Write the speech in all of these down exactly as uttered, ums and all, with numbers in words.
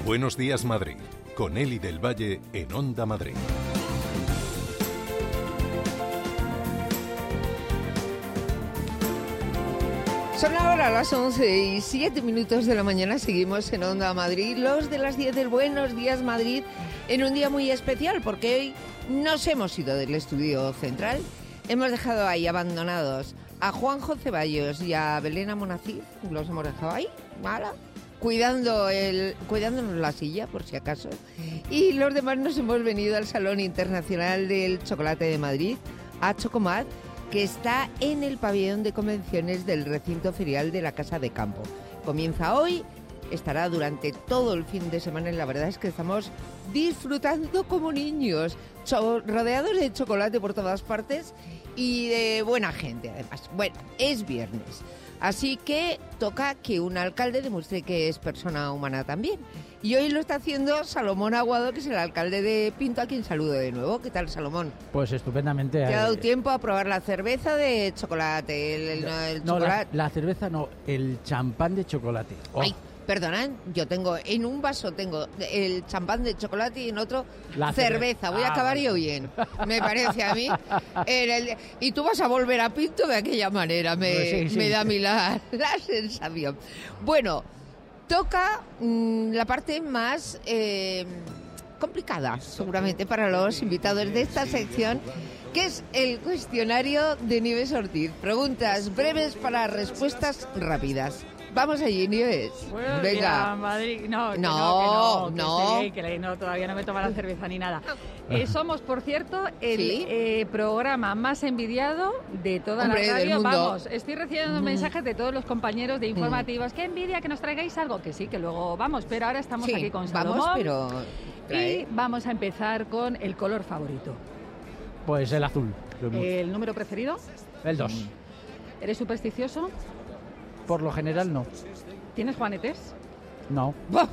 Buenos días, Madrid, con Eli del Valle en Onda Madrid. Son ahora las once y siete minutos de la mañana, seguimos en Onda Madrid, los de las diez del Buenos Días Madrid, en un día muy especial porque hoy nos hemos ido del estudio central, hemos dejado ahí abandonados a Juanjo Ceballos y a Belén Amonacid, los hemos dejado ahí, ¿vale? Cuidando el, cuidándonos la silla, por si acaso, y los demás nos hemos venido al Salón Internacional del Chocolate de Madrid, a Chocomat, que está en el pabellón de convenciones del recinto ferial de la Casa de Campo. Comienza hoy, estará durante todo el fin de semana y la verdad es que estamos disfrutando como niños, cho- rodeados de chocolate por todas partes y de buena gente además. Bueno, es viernes, así que toca que un alcalde demuestre que es persona humana también. Y hoy lo está haciendo Salomón Aguado, que es el alcalde de Pinto, a quien saludo de nuevo. ¿Qué tal, Salomón? Pues estupendamente. ¿Te ha dado tiempo a probar la cerveza de chocolate? El, el, el no, chocolate? La, la cerveza no, el champán de chocolate. Oh. Ay, perdonad, yo tengo, en un vaso tengo el champán de chocolate y en otro la cerveza. Voy a ah, acabar vale. yo bien, me parece a mí. En el, y tú vas a volver a Pinto de aquella manera, me, Pues sí, sí. me da a mí la, la sensación. Bueno, toca mmm, la parte más eh, complicada, seguramente, para los invitados de esta sección, que es el cuestionario de Nieves Ortiz. Preguntas breves para respuestas rápidas. Vamos allí, Nieves. Buenos Venga. días, Madrid. No, que No, no, que no, que no. sí, que le- no, todavía no me toma la cerveza ni nada. Eh, somos, por cierto, el Sí. eh, programa más envidiado de toda Hombre, la del radio. mundo. Vamos, estoy recibiendo Mm. mensajes de todos los compañeros de informativos. Qué envidia que nos traigáis algo. Que sí, que luego vamos, pero ahora estamos Sí, aquí con Salomón. vamos, pero Y trae. vamos a empezar con el color favorito. Pues el azul. ¿El número preferido? El dos. ¿Eres supersticioso? Por lo general no. ¿Tienes juanetes? No. ¡Buah!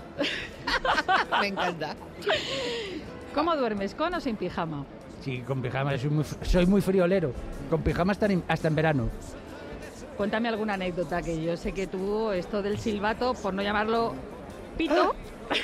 Me encanta. ¿Cómo duermes, con o sin pijama? Sí, con pijama. Soy muy, soy muy friolero. Con pijama hasta en, hasta en verano. Cuéntame alguna anécdota, que yo sé que tú, esto del silbato, por no llamarlo pito,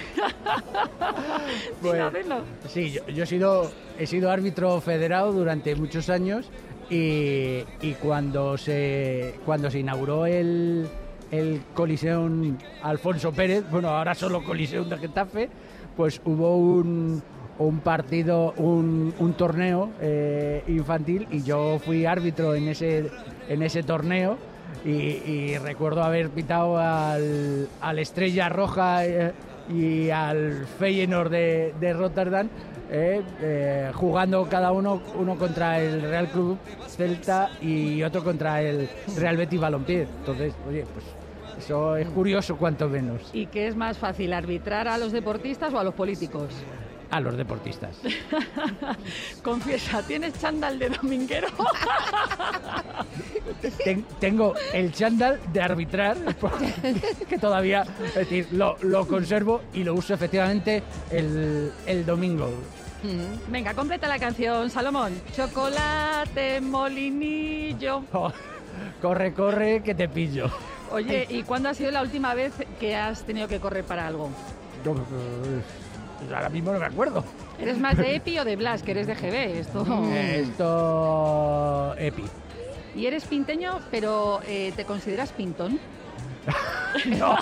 sin Bueno, hacerlo. Sí, yo, yo he sido he sido árbitro federado durante muchos años y, y cuando se cuando se inauguró el el Coliseum Alfonso Pérez, bueno, ahora solo Coliseum de Getafe, pues hubo un un partido, un, un torneo eh, infantil y yo fui árbitro en ese en ese torneo y, y recuerdo haber pitado al, al Estrella Roja eh, y al Feyenoord de, de Rotterdam, eh, eh, jugando cada uno uno contra el Real Club Celta y otro contra el Real Betis Balompié. Entonces, oye, pues eso es curioso cuanto menos. ¿Y qué es más fácil, arbitrar a los deportistas o a los políticos? A los deportistas. Confiesa, ¿tienes chándal de dominguero? Ten- tengo el chándal de arbitrar, que todavía, es decir, lo, lo conservo y lo uso efectivamente el, el domingo. Mm. Venga, completa la canción, Salomón. Chocolate, molinillo. Oh, corre, corre, que te pillo. Oye, ¿y cuándo ha sido la última vez que has tenido que correr para algo? Yo, pues, ahora mismo no me acuerdo. ¿Eres más de Epi o de Blas, que eres de G B? Esto... Esto... Epi. Y eres pinteño, pero eh, ¿te consideras pintón? No.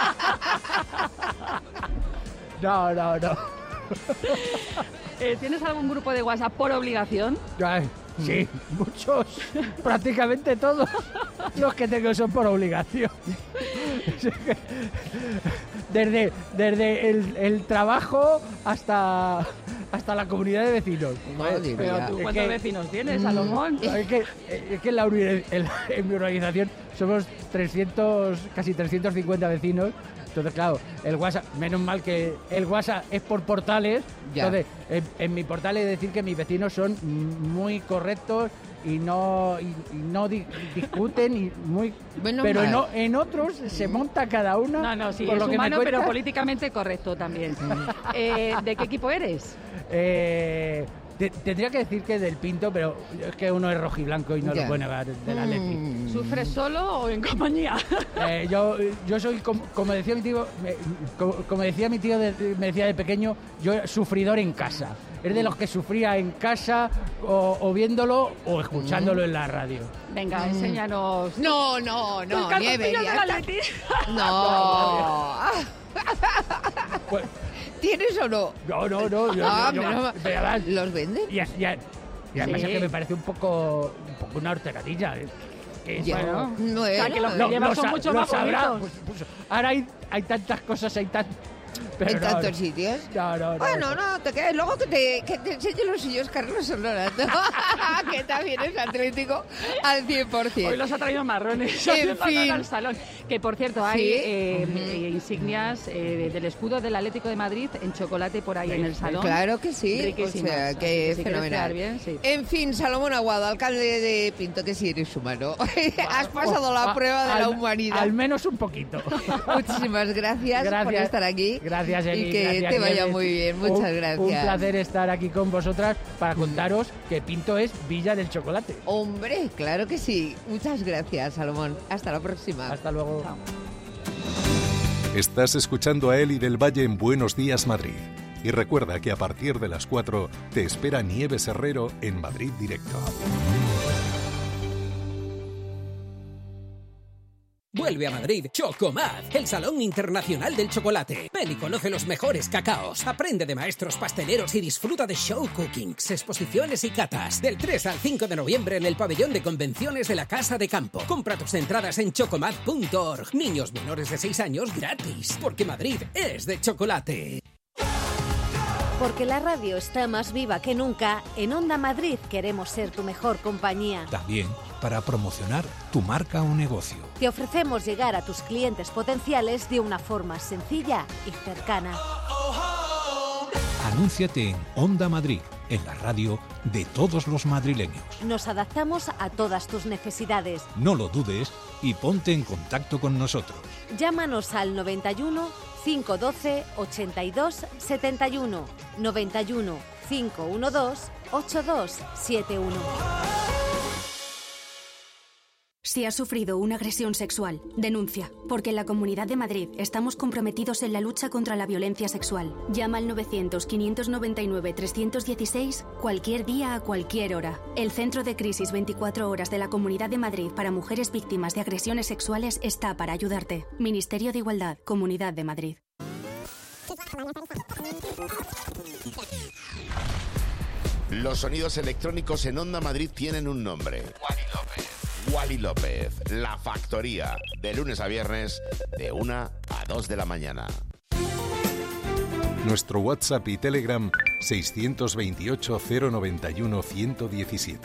No, no, no. Eh, ¿Tienes algún grupo de WhatsApp por obligación? Ay, sí, muchos, prácticamente todos los que tengo son por obligación. Desde, desde el, el trabajo hasta, hasta la comunidad de vecinos. Madre Pero mía. tú, Es ¿cuántos que- vecinos tienes, Salomón? Es que, es que en, la uni- en, la- en mi organización somos trescientos, casi trescientos cincuenta vecinos. Entonces, claro, el WhatsApp, menos mal que el WhatsApp es por portales. Ya. Entonces, en, en mi portal he de decir que mis vecinos son muy correctos y no y, y no di- discuten y muy Menos pero en, mal. o- en otros se monta cada uno. No, no, sí, por es lo que me humano, pero cuentas. políticamente correcto también. Eh, ¿De qué equipo eres? Eh, te- tendría que decir que del Pinto, pero es que uno es rojiblanco y no Ya. lo puede negar del Atleti. Mm. ¿Sufres solo o en compañía? Eh, yo, yo soy, como, como decía mi tío, me- como, como decía mi tío, de- me decía de pequeño, yo sufridor en casa. Es de los que sufría en casa o, o viéndolo o escuchándolo en la radio. Venga, enséñanos. No, no, no, tus Nieve, calzoncillos ya del está. Atleti. No. Pues, ¿Tienes o no? no, no, no. yo- Ah, yo- menos mal. pero además- ¿Los venden? y, y- y además Sí. es que me parece un poco, un poco una horteradilla. ¿eh? Que Ya. eso- No O sea, que los era. que llevas son sa- mucho lo más sabrá, bonitos. pues- pues ahora hay, hay tantas cosas, hay tan... pero En no, tantos no. sitios. No, no, no. Bueno, no, te quedes. Luego que te, que te enseñe los suyos Carlos Honorato, que también es atlético al cien por Hoy ciento. los ha traído marrones En haciendo fin. al salón. Que por cierto, hay Sí. eh, Ujú. eh, insignias eh, del escudo del Atlético de Madrid en chocolate por ahí en el salón. Claro que sí, o Riquísimas. sea, Así que que si quieres fenomenal. quedar bien, sí. En fin, Salomón Aguado, alcalde de Pinto, que si eres humano. Has pasado la A- prueba de la al- humanidad. Al menos un poquito. Muchísimas gracias, por Gracias. estar aquí. Gracias, Eli, Y que gracias, te vaya Nieves. muy bien. Muchas Un- gracias. Un placer estar aquí con vosotras para contaros que Pinto es Villa del Chocolate. Hombre, claro que sí. Muchas gracias, Salomón. Hasta la próxima. Hasta luego. Chao. Estás escuchando a Eli del Valle en Buenos Días Madrid. Y recuerda que a partir de las cuatro te espera Nieves Herrero en Madrid Directo. Vuelve a Madrid Chocomad, el Salón Internacional del Chocolate. Ven y conoce los mejores cacaos. Aprende de maestros pasteleros y disfruta de show cookings, exposiciones y catas. Del tres al cinco de noviembre en el pabellón de convenciones de la Casa de Campo. Compra tus entradas en chocomad punto org. Niños menores de seis años gratis, porque Madrid es de chocolate. Porque la radio está más viva que nunca, en Onda Madrid queremos ser tu mejor compañía. También para promocionar tu marca o negocio. Te ofrecemos llegar a tus clientes potenciales de una forma sencilla y cercana. Anúnciate en Onda Madrid, en la radio de todos los madrileños. Nos adaptamos a todas tus necesidades. No lo dudes y ponte en contacto con nosotros. Llámanos al noventa y uno, cinco uno dos, ochenta y dos setenta y uno, noventa y uno, cinco uno dos, ocho dos siete uno. Si has sufrido una agresión sexual, denuncia, porque en la Comunidad de Madrid estamos comprometidos en la lucha contra la violencia sexual. Llama al novecientos, quinientos noventa y nueve, trescientos dieciséis cualquier día a cualquier hora. El Centro de Crisis veinticuatro Horas de la Comunidad de Madrid para mujeres víctimas de agresiones sexuales está para ayudarte. Ministerio de Igualdad, Comunidad de Madrid. Los sonidos electrónicos en Onda Madrid tienen un nombre. Wally López. Wally López, La Factoría, de lunes a viernes, de una a dos de la mañana. Nuestro WhatsApp y Telegram seiscientos veintiocho, cero noventa y uno, ciento diecisiete.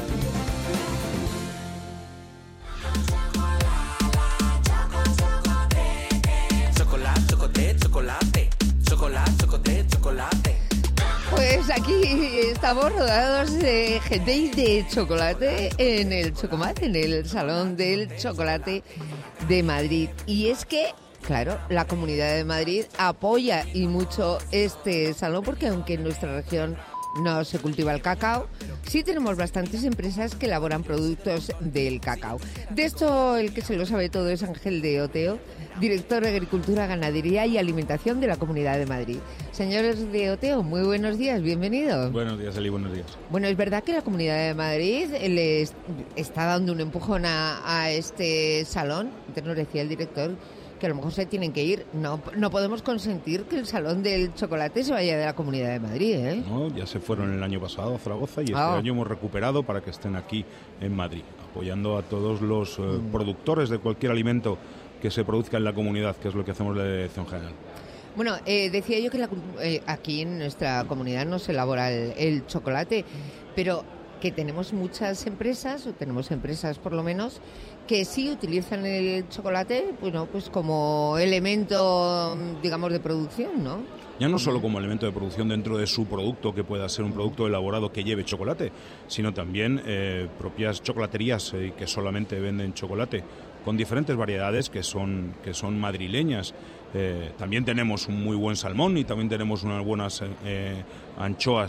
Chocolate, chocolate, chocolate. Chocolate, chocolate, chocolate. Pues aquí estamos rodeados de gente y de chocolate en el Chocomat, en el Salón del Chocolate de Madrid. Y es que, claro, la Comunidad de Madrid apoya y mucho este salón porque aunque en nuestra región no se cultiva el cacao, sí tenemos bastantes empresas que elaboran productos del cacao. De esto el que se lo sabe todo es Ángel de Oteo, director de Agricultura, Ganadería y Alimentación de la Comunidad de Madrid. Señores de Oteo, muy buenos días, bienvenidos. Buenos días, Eli, buenos días. Bueno, es verdad que la Comunidad de Madrid les está dando un empujón a, a este salón. Antes nos decía el director que a lo mejor se tienen que ir. No, no podemos consentir que el Salón del Chocolate se vaya de la Comunidad de Madrid, ¿eh? No, ya se fueron el año pasado a Zaragoza y este Ah. año hemos recuperado para que estén aquí en Madrid, apoyando a todos los eh, productores de cualquier alimento que se produzca en la comunidad, que es lo que hacemos la Dirección General. Bueno, eh, decía yo que la- eh, aquí en nuestra comunidad no se elabora el, el chocolate, pero que tenemos muchas empresas, o tenemos empresas por lo menos, que sí utilizan el chocolate, bueno, pues como elemento, digamos, de producción, ¿no? Ya no solo como elemento de producción dentro de su producto, que pueda ser un producto elaborado que lleve chocolate, sino también eh, propias chocolaterías eh, que solamente venden chocolate, con diferentes variedades que son, que son madrileñas. Eh, también tenemos un muy buen salmón y también tenemos unas buenas eh, anchoas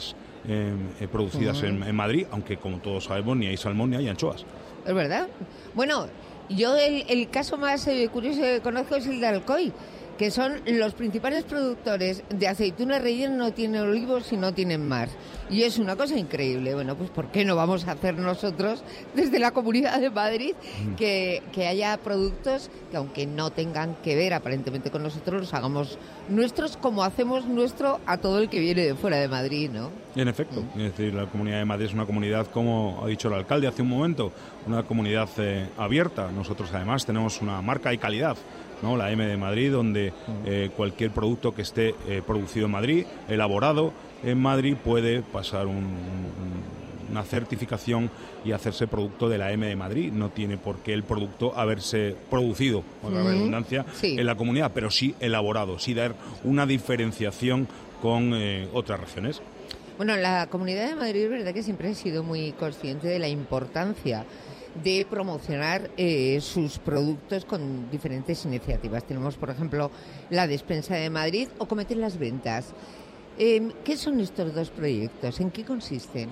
eh, eh, producidas Uh-huh. en, en Madrid, aunque como todos sabemos ni hay salmón ni hay anchoas. Es verdad. Bueno, yo el, el caso más eh, curioso que conozco es el de Alcoy, que son los principales productores de aceituna rellena, no tienen olivos y no tienen mar. Y es una cosa increíble. Bueno, pues ¿por qué no vamos a hacer nosotros, desde la Comunidad de Madrid, que, que haya productos que, aunque no tengan que ver aparentemente con nosotros, los hagamos nuestros como hacemos nuestro a todo el que viene de fuera de Madrid, ¿no? En efecto, es decir, la Comunidad de Madrid es una comunidad, como ha dicho el alcalde hace un momento, una comunidad eh, abierta. Nosotros además tenemos una marca de calidad, ¿no? La M de Madrid, donde eh, cualquier producto que esté eh, producido en Madrid, elaborado en Madrid, puede pasar un, un, una certificación y hacerse producto de la M de Madrid. No tiene por qué el producto haberse producido, por la redundancia, sí. en la comunidad, pero sí elaborado, sí dar una diferenciación con eh, otras regiones. Bueno, la Comunidad de Madrid es verdad que siempre ha sido muy consciente de la importancia de promocionar eh, sus productos con diferentes iniciativas. Tenemos, por ejemplo, la Despensa de Madrid o Cometen las Ventas. Eh, ¿Qué son estos dos proyectos? ¿En qué consisten?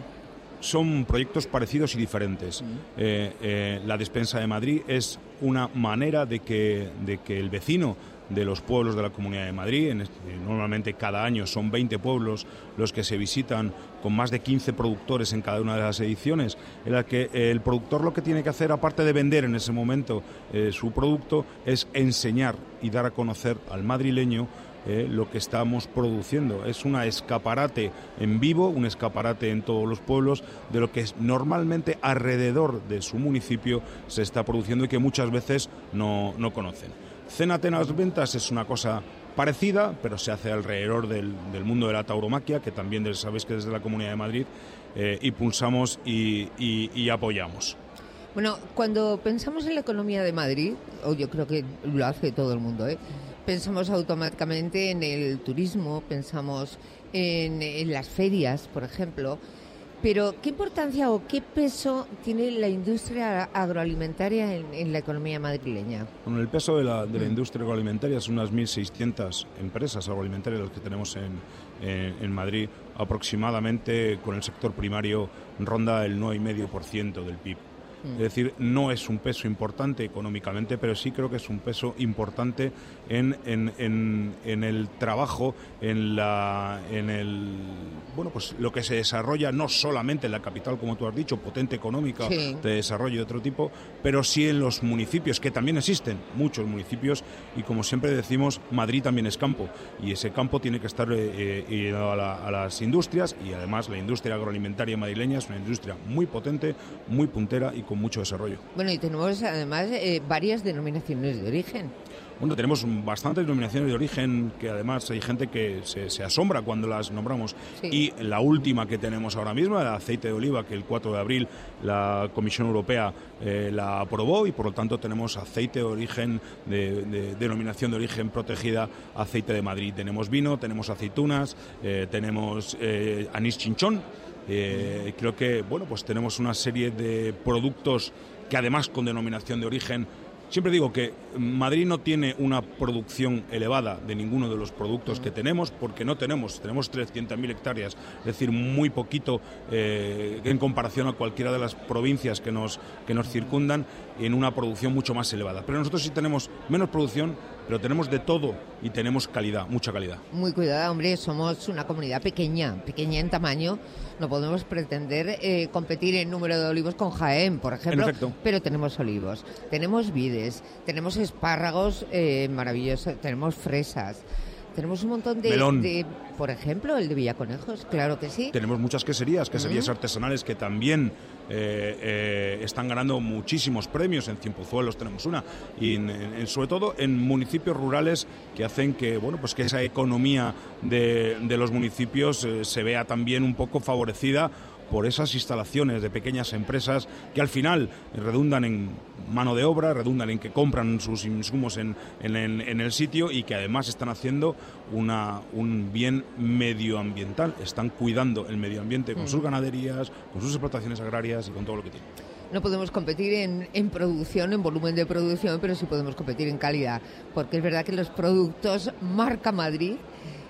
Son proyectos parecidos y diferentes. Mm. Eh, eh, la Despensa de Madrid es una manera de que, de que el vecino de los pueblos de la Comunidad de Madrid, en este, normalmente cada año son veinte pueblos los que se visitan, con más de quince productores en cada una de las ediciones, en la que eh, el productor lo que tiene que hacer, aparte de vender en ese momento eh, su producto, es enseñar y dar a conocer al madrileño Eh, lo que estamos produciendo. Es un escaparate en vivo, un escaparate en todos los pueblos de lo que es normalmente alrededor de su municipio se está produciendo y que muchas veces no, no conocen. Cénate en las Ventas es una cosa parecida, pero se hace alrededor del, del mundo de la tauromaquia, que también sabéis que desde la Comunidad de Madrid eh, impulsamos y, y, y apoyamos. Bueno, cuando pensamos en la economía de Madrid, o yo creo que lo hace todo el mundo, ¿eh? Pensamos automáticamente en el turismo, pensamos en, en las ferias, por ejemplo. Pero, ¿qué importancia o qué peso tiene la industria agroalimentaria en, en la economía madrileña? Bueno, el peso de la, de la industria agroalimentaria son unas mil seiscientas empresas agroalimentarias las que tenemos en, en, en Madrid. Aproximadamente, con el sector primario, ronda el nueve coma cinco por ciento del P I B. Es decir, no es un peso importante económicamente, pero sí creo que es un peso importante en, en, en, en el trabajo, en la en el bueno pues lo que se desarrolla no solamente en la capital, como tú has dicho, potente económica, sí. de desarrollo de otro tipo, pero sí en los municipios, que también existen muchos municipios, y como siempre decimos, Madrid también es campo, y ese campo tiene que estar eh, eh, a, la, a las industrias, y además la industria agroalimentaria madrileña es una industria muy potente, muy puntera y con mucho desarrollo. Bueno, y tenemos además eh, varias denominaciones de origen. Bueno, tenemos bastantes denominaciones de origen, que además hay gente que se, se asombra cuando las nombramos. Sí. Y la última que tenemos ahora mismo, el aceite de oliva, que el cuatro de abril la Comisión Europea eh, la aprobó, y por lo tanto tenemos aceite de origen, de, de, de denominación de origen protegida, aceite de Madrid. Tenemos vino, tenemos aceitunas, eh, tenemos eh, anís chinchón. Eh, creo que bueno pues tenemos una serie de productos que además con denominación de origen. Siempre digo que Madrid no tiene una producción elevada de ninguno de los productos que tenemos, porque no tenemos, tenemos trescientas mil hectáreas, es decir, muy poquito eh, en comparación a cualquiera de las provincias que nos, que nos circundan, en una producción mucho más elevada. Pero nosotros sí tenemos menos producción, pero tenemos de todo y tenemos calidad, mucha calidad. Muy cuidada, hombre, somos una comunidad pequeña, pequeña en tamaño. No podemos pretender eh, competir en número de olivos con Jaén, por ejemplo, pero tenemos olivos, tenemos vides, tenemos espárragos eh, maravillosos, tenemos fresas. Tenemos un montón de, de, por ejemplo, el de Villaconejos, claro que sí. Tenemos muchas queserías, queserías uh-huh. artesanales que también eh, eh, están ganando muchísimos premios. En Cienpozuelos tenemos una, y en, en, sobre todo en municipios rurales, que hacen que, bueno, pues que esa economía de, de los municipios eh, se vea también un poco favorecida por esas instalaciones de pequeñas empresas que al final redundan en mano de obra, redundan en que compran sus insumos en, en, en el sitio, y que además están haciendo una, un bien medioambiental, están cuidando el medio ambiente con mm. sus ganaderías, con sus explotaciones agrarias y con todo lo que tienen. No podemos competir en, en producción, en volumen de producción, pero sí podemos competir en calidad, porque es verdad que los productos marca Madrid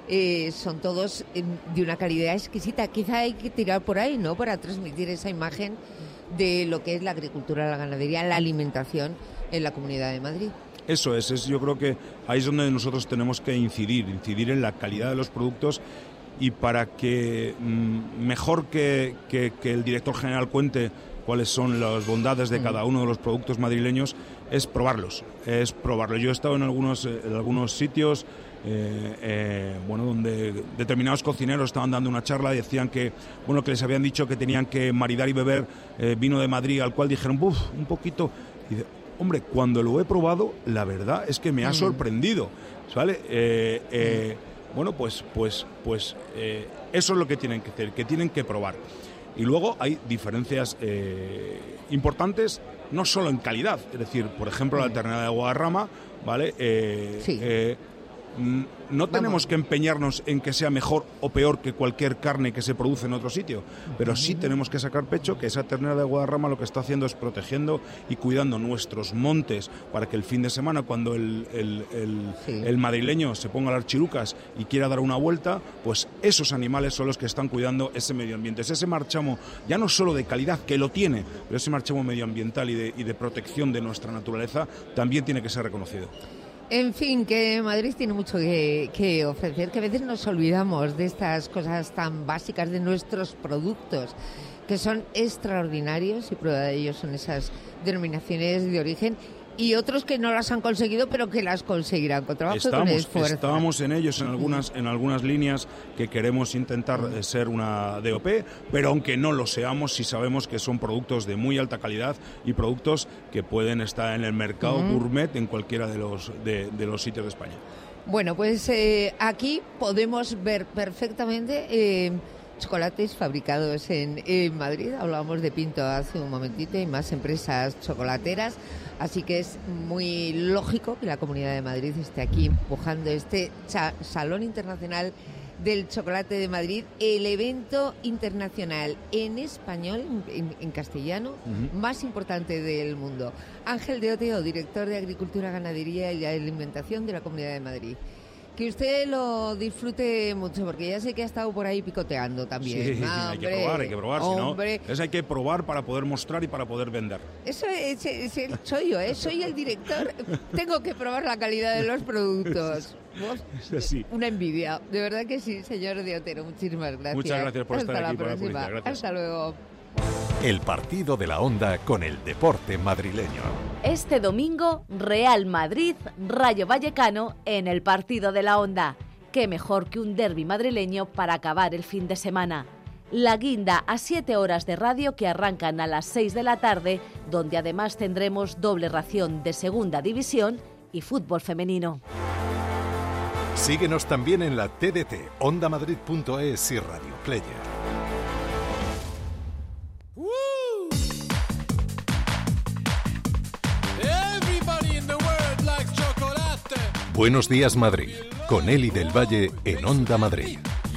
eh, son todos eh, de una calidad exquisita. Quizá hay que tirar por ahí, ¿no?, para transmitir esa imagen de lo que es la agricultura, la ganadería, la alimentación en la Comunidad de Madrid. Eso es, es, yo creo que ahí es donde nosotros tenemos que incidir, incidir en la calidad de los productos, y para que mmm, mejor que, que, que el director general cuente cuáles son las bondades de cada uno de los productos madrileños, es probarlos, es probarlos. Yo he estado en algunos, en algunos sitios eh, eh, bueno, donde determinados cocineros estaban dando una charla y decían que, bueno, que les habían dicho que tenían que maridar y beber eh, vino de Madrid, al cual dijeron, uff, un poquito... Y de, hombre, cuando lo he probado, la verdad es que me ha sorprendido, ¿vale? Eh, eh, bueno, pues, pues, pues eh, eso es lo que tienen que hacer, que tienen que probar. Y luego hay diferencias eh, importantes, no solo en calidad, es decir, por ejemplo, la ternera de Guadarrama, ¿vale? Eh, sí. eh, no tenemos que empeñarnos en que sea mejor o peor que cualquier carne que se produce en otro sitio, pero sí tenemos que sacar pecho que esa ternera de Guadarrama lo que está haciendo es protegiendo y cuidando nuestros montes para que el fin de semana, cuando el, el, el, sí. el madrileño se ponga las chirucas y quiera dar una vuelta, pues esos animales son los que están cuidando ese medio ambiente. Es ese marchamo, ya no solo de calidad, que lo tiene, pero ese marchamo medioambiental y de, y de protección de nuestra naturaleza también tiene que ser reconocido. En fin, que Madrid tiene mucho que, que ofrecer, que a veces nos olvidamos de estas cosas tan básicas de nuestros productos, que son extraordinarios, y prueba de ello son esas denominaciones de origen, y otros que no las han conseguido, pero que las conseguirán con trabajo y con esfuerzo. Estábamos en ellos en algunas, en algunas líneas que queremos intentar eh, ser una D O P, pero aunque no lo seamos, sí sabemos que son productos de muy alta calidad y productos que pueden estar en el mercado uh-huh. gourmet en cualquiera de los, de, de los sitios de España. Bueno, pues eh, aquí podemos ver perfectamente... Eh, chocolates fabricados en, en Madrid. Hablábamos de Pinto hace un momentito, y más empresas chocolateras, así que es muy lógico que la Comunidad de Madrid esté aquí empujando este cha- Salón Internacional del Chocolate de Madrid, el evento internacional en español, en, en castellano, uh-huh. más importante del mundo. Ángel de Oteo, director de Agricultura, Ganadería y Alimentación de la Comunidad de Madrid. Que usted lo disfrute mucho, porque ya sé que ha estado por ahí picoteando también. Sí, ah, hay hombre, que probar, hay que probar, hombre. Si no, es hay que probar para poder mostrar y para poder vender. Eso es, es, es, soy yo, ¿eh? Soy el director, tengo que probar la calidad de los productos. ¿Vos? Sí. Una envidia, de verdad que sí, señor de Otero, muchísimas gracias. Muchas gracias por Hasta estar aquí, la por la próxima. publicidad. Gracias. Hasta luego. El partido de la Onda con el deporte madrileño. Este domingo, Real Madrid, Rayo Vallecano en el partido de la Onda. Qué mejor que un derbi madrileño para acabar el fin de semana. La guinda a siete horas de radio que arrancan a las seis de la tarde, donde además tendremos doble ración de segunda división y fútbol femenino. Síguenos también en la T D T, onda madrid punto es y Radio Player. Buenos días, Madrid, con Eli del Valle en Onda Madrid.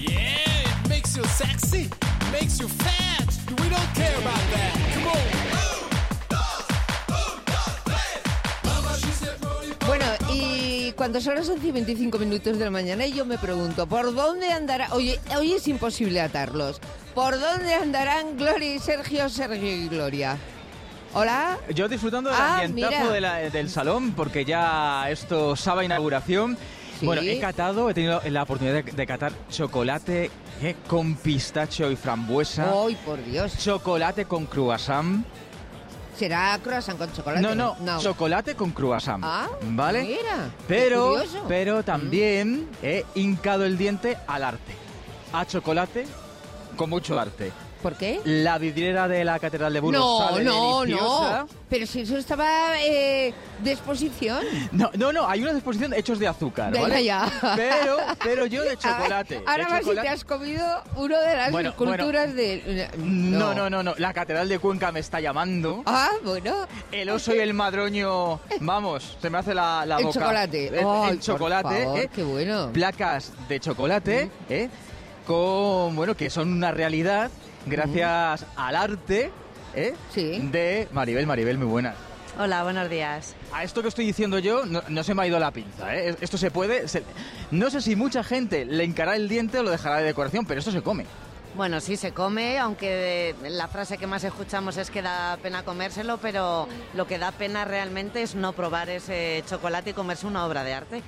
Bueno, y cuando son las once y veinticinco minutos de la mañana, yo me pregunto, ¿por dónde andará? Oye, hoy es imposible atarlos. ¿Por dónde andarán Gloria y Sergio, Sergio y Gloria? Hola. Yo disfrutando del ah, ambientazo de la, del salón, porque ya esto sabe a inauguración. ¿Sí? Bueno, he catado, he tenido la oportunidad de, de catar chocolate eh, con pistacho y frambuesa. ¡Ay, por Dios! Chocolate con croissant. ¿Será croissant con chocolate? No, no, no. Chocolate con croissant. Ah, ¿vale? Mira, pero, pero también mm. he hincado el diente al arte. A chocolate con mucho arte. ¿Por qué? La vidriera de la Catedral de Burgos no, sale no, deliciosa. No, pero si eso estaba eh, de exposición. No, no, no, hay una exposición hechos de azúcar, Venga ¿vale? ya. Pero, pero yo de chocolate. Ahora de más chocolate. si te has comido uno de las bueno, esculturas bueno, de... No. no, no, no, no, la Catedral de Cuenca me está llamando. Ah, bueno. El oso y el madroño, vamos, se me hace la, la el boca. Chocolate. El, Ay, el chocolate. Por favor, ¿eh? Qué bueno. Placas de chocolate, mm. ¿eh? Con, bueno, que son una realidad gracias mm. al arte, ¿eh? Sí. De Maribel. Maribel, muy buena. Hola, buenos días. A esto que estoy diciendo yo no, no se me ha ido la pinza, ¿eh? Esto se puede... Se, no sé si mucha gente le hincará el diente o lo dejará de decoración, pero esto se come. Bueno, sí se come, aunque la frase que más escuchamos es que da pena comérselo, pero lo que da pena realmente es no probar ese chocolate y comerse una obra de arte.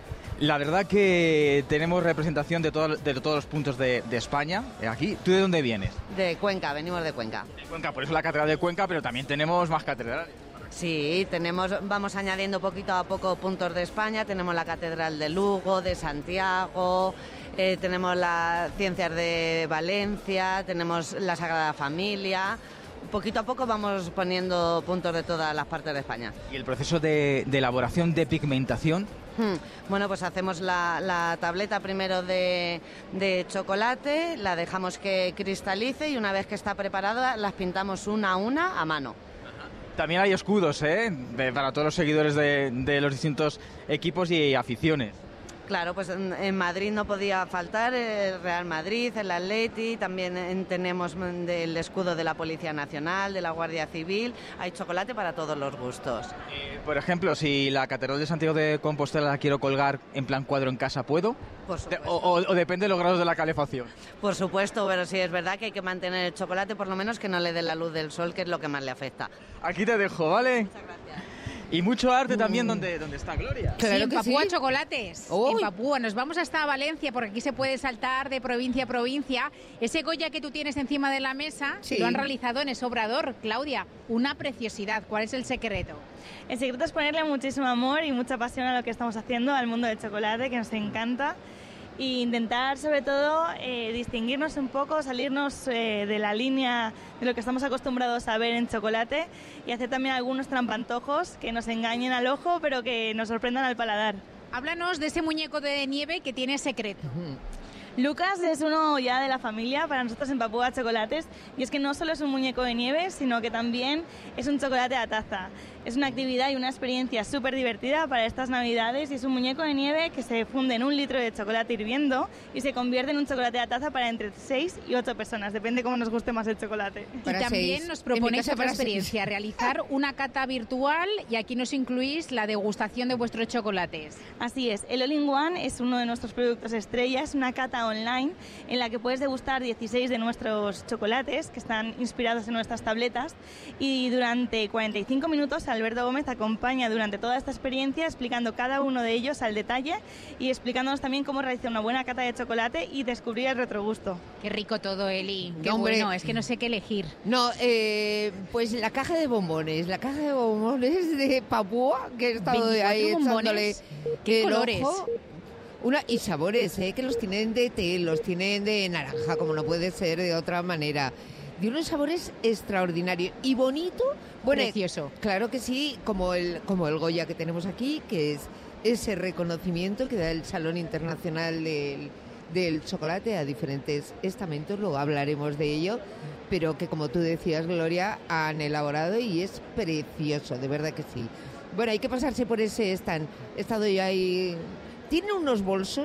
La verdad que tenemos representación de, todo, de todos los puntos de, de España. Aquí, ¿tú de dónde vienes? De Cuenca, venimos de Cuenca. De Cuenca, por eso la catedral de Cuenca, pero también tenemos más catedrales. Sí, tenemos, vamos añadiendo poquito a poco puntos de España. Tenemos la Catedral de Lugo, de Santiago, eh, tenemos las Ciencias de Valencia, tenemos la Sagrada Familia. Poquito a poco vamos poniendo puntos de todas las partes de España. ¿Y el proceso de, de elaboración de pigmentación? Hmm. Bueno, pues hacemos la, la tableta primero de, de chocolate, la dejamos que cristalice y una vez que está preparada las pintamos una a una a mano. También hay escudos, ¿eh? De, para todos los seguidores de, de los distintos equipos y aficiones. Claro, pues en, en Madrid no podía faltar el Real Madrid, el Atleti, también en, tenemos el escudo de la Policía Nacional, de la Guardia Civil, hay chocolate para todos los gustos. Eh, por ejemplo, si la Catedral de Santiago de Compostela la quiero colgar en plan cuadro en casa, ¿puedo? Por supuesto. O, o, o depende de los grados de la calefacción. Por supuesto, pero sí es verdad que hay que mantener el chocolate, por lo menos que no le dé la luz del sol, que es lo que más le afecta. Aquí te dejo, ¿vale? Muchas gracias. Y mucho arte también donde, donde está Gloria. Claro sí, en que Papúa sí. Chocolates. Uy. En Papúa. Nos vamos hasta Valencia porque aquí se puede saltar de provincia a provincia. Ese Goya que tú tienes encima de la mesa Sí. lo han realizado en ese obrador. Claudia, una preciosidad. ¿Cuál es el secreto? El secreto es ponerle muchísimo amor y mucha pasión a lo que estamos haciendo, al mundo del chocolate, que nos encanta. E intentar, sobre todo, eh, distinguirnos un poco, salirnos eh, de la línea de lo que estamos acostumbrados a ver en chocolate y hacer también algunos trampantojos que nos engañen al ojo, pero que nos sorprendan al paladar. Háblanos de ese muñeco de nieve que tiene secreto. Uh-huh. Lucas es uno ya de la familia para nosotros en Papúa Chocolates y es que no solo es un muñeco de nieve, sino que también es un chocolate a taza. Es una actividad y una experiencia súper divertida para estas navidades y es un muñeco de nieve que se funde en un litro de chocolate hirviendo y se convierte en un chocolate a taza para entre seis y ocho personas, depende cómo nos guste más el chocolate. Para y también seis. Nos proponéis otra experiencia, realizar una cata virtual y aquí nos incluís la degustación de vuestros chocolates. Así es, el All in One es uno de nuestros productos estrella, es una cata online en la que puedes degustar dieciséis de nuestros chocolates que están inspirados en nuestras tabletas y durante cuarenta y cinco minutos Alberto Gómez acompaña durante toda esta experiencia explicando cada uno de ellos al detalle y explicándonos también cómo realizar una buena cata de chocolate y descubrir el retrogusto. Qué rico todo, Eli. Qué Hombre, bueno, es que no sé qué elegir. No, eh, pues la caja de bombones, la caja de bombones de Papúa, que he estado ahí echándole ¿Qué colores? Ojo. Una, y sabores, ¿eh? Que los tienen de té, los tienen de naranja, como no puede ser de otra manera. De unos sabores extraordinarios y bonito. Bueno, precioso. Claro que sí, como el, como el Goya que tenemos aquí, que es ese reconocimiento que da el Salón Internacional del, del Chocolate a diferentes estamentos, luego hablaremos de ello, pero que como tú decías, Gloria, han elaborado y es precioso, de verdad que sí. Bueno, hay que pasarse por ese stand. He estado yo ahí. Tiene unos bolsos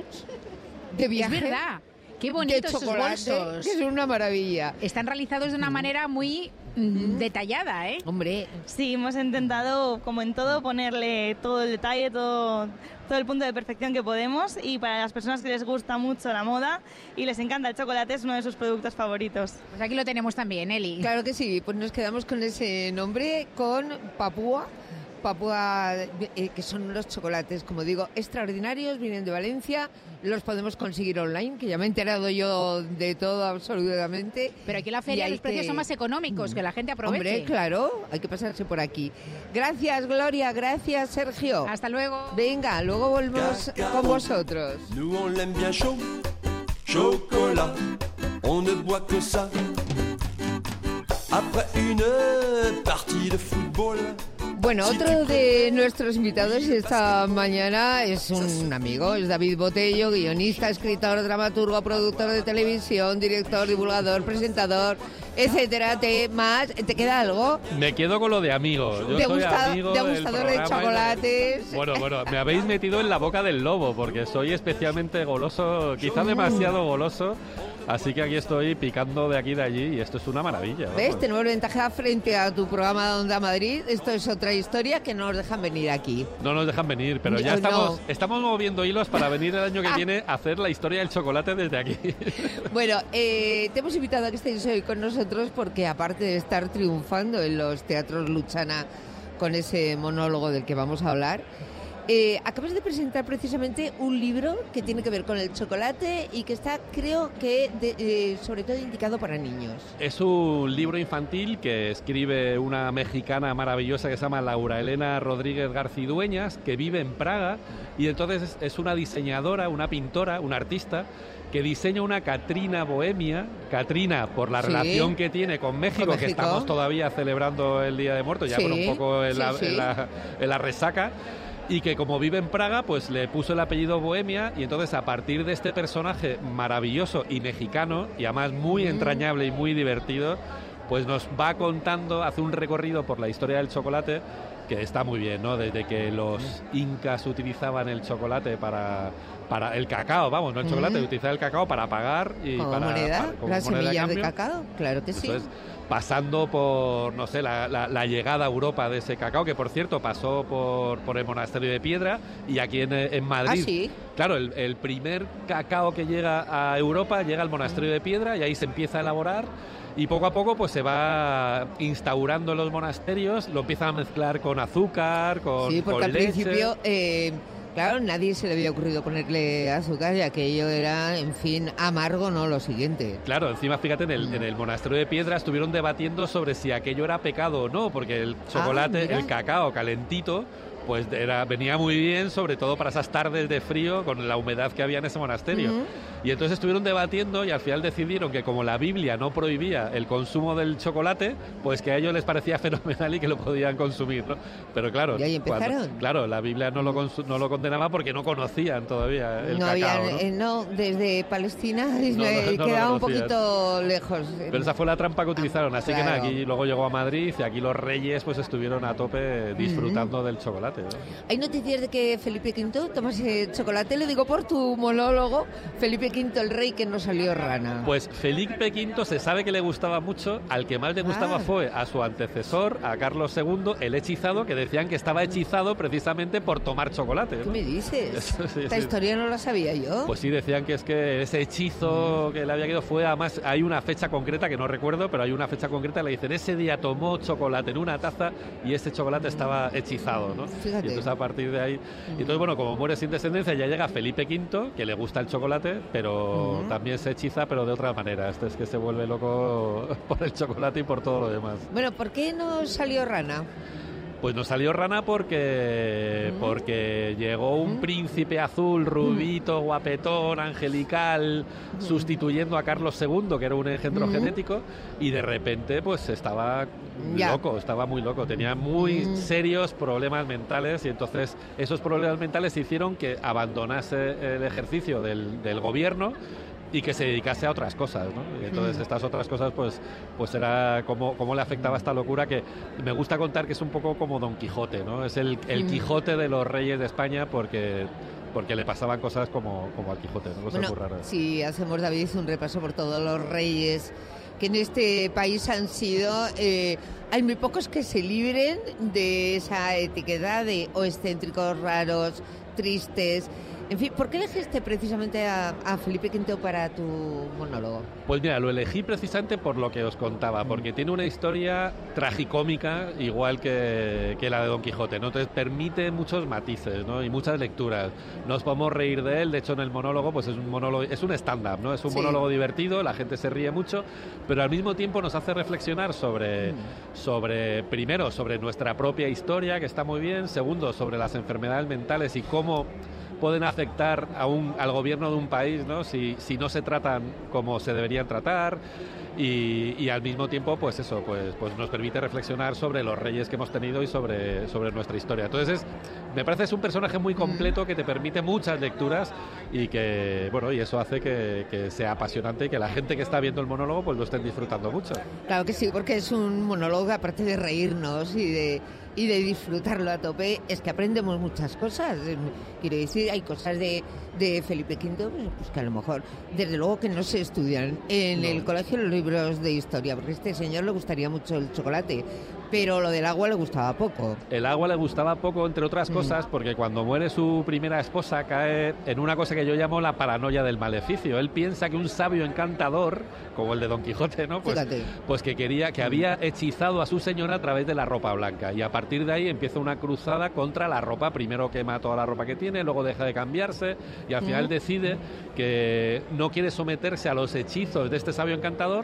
de viaje. Es verdad. Qué bonitos esos bolsos. Que es una maravilla. Están realizados de una manera muy mm, detallada, ¿eh? Hombre. Sí, hemos intentado, como en todo, ponerle todo el detalle, todo, todo el punto de perfección que podemos y para las personas que les gusta mucho la moda y les encanta el chocolate es uno de sus productos favoritos. Pues aquí lo tenemos también, Eli. Claro que sí, pues nos quedamos con ese nombre, con Papúa. Papúa, eh, que son unos chocolates, como digo, extraordinarios, vienen de Valencia, los podemos conseguir online, que ya me he enterado yo de todo absolutamente. Pero aquí en la feria los precios que... son más económicos, que la gente aproveche. Hombre, claro, hay que pasarse por aquí. Gracias, Gloria, gracias, Sergio. Hasta luego. Venga, luego volvemos con vosotros. Nous on l'aime bien chaud, chocolat, on ne boit que ça. Après une partie de fútbol. Bueno, otro de nuestros invitados esta mañana es un amigo, es David Botello, guionista, escritor, dramaturgo, productor de televisión, director, divulgador, presentador, etcétera. ¿Te, más, ¿te queda algo? Me quedo con lo de amigo. Yo ¿Te soy gusta, amigo degustador del de chocolates? El... Bueno, bueno, me habéis metido en la boca del lobo porque soy especialmente goloso, quizá demasiado goloso. Así que aquí estoy picando de aquí y de allí y esto es una maravilla. ¿Ves? Vamos. Tenemos ventaja frente a tu programa de Onda Madrid. Esto es otra historia que no nos dejan venir aquí. No nos dejan venir, pero ya No, estamos, no. estamos moviendo hilos para venir el año que viene a hacer la historia del chocolate desde aquí. Bueno, eh, te hemos invitado a que estéis hoy con nosotros porque aparte de estar triunfando en los teatros Luchana con ese monólogo del que vamos a hablar, Eh, acabas de presentar precisamente un libro que tiene que ver con el chocolate y que está, creo que, de, eh, sobre todo indicado para niños. Es un libro infantil que escribe una mexicana maravillosa que se llama Laura Elena Rodríguez Garcidueñas, que vive en Praga, y entonces es una diseñadora, una pintora, una artista, que diseña una Catrina bohemia, Catrina por la Sí. relación que tiene con México, Con que México. estamos todavía celebrando el Día de Muertos, ya Sí, con un poco en, sí, la, sí. en la- en la resaca, y que como vive en Praga, pues le puso el apellido Bohemia, y entonces a partir de este personaje maravilloso y mexicano, y además muy Mm. entrañable y muy divertido, pues nos va contando, hace un recorrido por la historia del chocolate, que está muy bien, ¿no? Desde que los incas utilizaban el chocolate para, para el cacao, vamos, no el chocolate, Mm. utilizaban el cacao para pagar y Como para, moneda, para- como las moneda semillas de cambio. cacao, claro que sí. Eso es, pasando por, no sé, la, la- la llegada a Europa de ese cacao, que por cierto pasó por, por el monasterio de Piedra, y aquí en, en Madrid. ¿Ah, sí? Claro, el, el primer cacao que llega a Europa llega al monasterio de Piedra y ahí se empieza a elaborar. Y poco a poco pues se va instaurando en los monasterios, lo empiezan a mezclar con azúcar, con, Sí, porque con al leche. principio, eh, claro, nadie se le había ocurrido ponerle azúcar y aquello era, en fin, amargo, no lo siguiente. Claro, encima fíjate, en el, en el monasterio de Piedra estuvieron debatiendo sobre si aquello era pecado o no, porque el chocolate, mira. el cacao calentito, pues era, venía muy bien, sobre todo para esas tardes de frío con la humedad que había en ese monasterio. Ujú. Y entonces estuvieron debatiendo y al final decidieron que como la Biblia no prohibía el consumo del chocolate, pues que a ellos les parecía fenomenal y que lo podían consumir, ¿no? Pero claro, Y ahí cuando- empezaron. claro, la Biblia no lo, consu- no lo condenaba porque no conocían todavía el no cacao, había, ¿no? eh, no, desde Palestina No, no, eh, no lo quedaba un conocían. poquito lejos. Pero esa fue la trampa que utilizaron, así que claro. nada, aquí luego llegó a Madrid y aquí los reyes pues estuvieron a tope disfrutando del chocolate, ¿no? Hay noticias de que Felipe quinto tomase chocolate, le digo por tu monólogo, Felipe quinto el rey que no salió rana. Pues Felipe quinto se sabe que le gustaba mucho, al que más le gustaba Ah. fue a su antecesor, a Carlos segundo, el hechizado, que decían que estaba hechizado precisamente por tomar chocolate, ¿Qué ¿no? me dices? Eso sí, Esta sí. historia no la sabía yo. Pues sí, decían que es que ese hechizo que le había quedado fue, además, hay una fecha concreta que no recuerdo, pero hay una fecha concreta, le dicen, ese día tomó chocolate en una taza y ese chocolate estaba hechizado, ¿no? Fíjate. Y entonces a partir de ahí, y entonces bueno, como muere sin descendencia, ya llega Felipe quinto, que le gusta el chocolate, pero Ujú. también se hechiza, pero de otra manera. Este es que se vuelve loco por el chocolate y por todo lo demás. Bueno, ¿por qué no salió rana? Pues nos salió rana porque porque llegó un príncipe azul, rubito, guapetón, angelical, sustituyendo a Carlos segundo, que era un engendro Ujú. genético, y de repente pues estaba Ya. loco, estaba muy loco, tenía muy serios problemas mentales, y entonces esos problemas mentales hicieron que abandonase el ejercicio del, del gobierno y que se dedicase a otras cosas, ¿no? Y entonces Mm. estas otras cosas, pues, pues era cómo, cómo le afectaba esta locura, que me gusta contar que es un poco como Don Quijote, ¿no? Es el, el Mm. Quijote de los reyes de España porque, porque le pasaban cosas como, como al Quijote, ¿no? Cosas Bueno, muy raras. si hacemos, David, un repaso por todos los reyes que en este país han sido, eh, hay muy pocos que se libren de esa etiqueta de o excéntricos, raros, tristes. En fin, ¿por qué elegiste precisamente a, a Felipe quinto para tu monólogo? Pues mira, lo elegí precisamente por lo que os contaba, porque tiene una historia tragicómica igual que, que la de Don Quijote, ¿no? Entonces permite muchos matices, ¿no? Y muchas lecturas. Nos podemos reír de él, de hecho en el monólogo pues es un monólogo, es un stand-up, ¿no? Es un Sí. monólogo divertido, la gente se ríe mucho, pero al mismo tiempo nos hace reflexionar sobre, sobre primero, sobre nuestra propia historia, que está muy bien, segundo, sobre las enfermedades mentales y cómo pueden afectar a un, al gobierno de un país, ¿no? Si, si no se tratan como se deberían tratar, y, y al mismo tiempo, pues eso, pues, pues nos permite reflexionar sobre los reyes que hemos tenido y sobre, sobre nuestra historia. Entonces, es, me parece es un personaje muy completo que te permite muchas lecturas y que, bueno, y eso hace que, que sea apasionante y que la gente que está viendo el monólogo pues lo estén disfrutando mucho. Claro que sí, porque es un monólogo que aparte de reírnos y de y de disfrutarlo a tope, es que aprendemos muchas cosas. Quiero decir, hay cosas de, de Felipe quinto, pues, pues que a lo mejor, desde luego que no se estudian en no. el colegio los libros de historia, porque a este señor le gustaría mucho el chocolate, pero lo del agua le gustaba poco. El agua le gustaba poco, entre otras cosas, mm. porque cuando muere su primera esposa cae en una cosa que yo llamo la paranoia del maleficio. Él piensa que un sabio encantador, como el de Don Quijote, ¿no? Pues, pues que quería, que había hechizado a su señora a través de la ropa blanca. Y a partir de ahí empieza una cruzada contra la ropa. Primero quema toda la ropa que tiene, luego deja de cambiarse y al final mm. decide que no quiere someterse a los hechizos de este sabio encantador,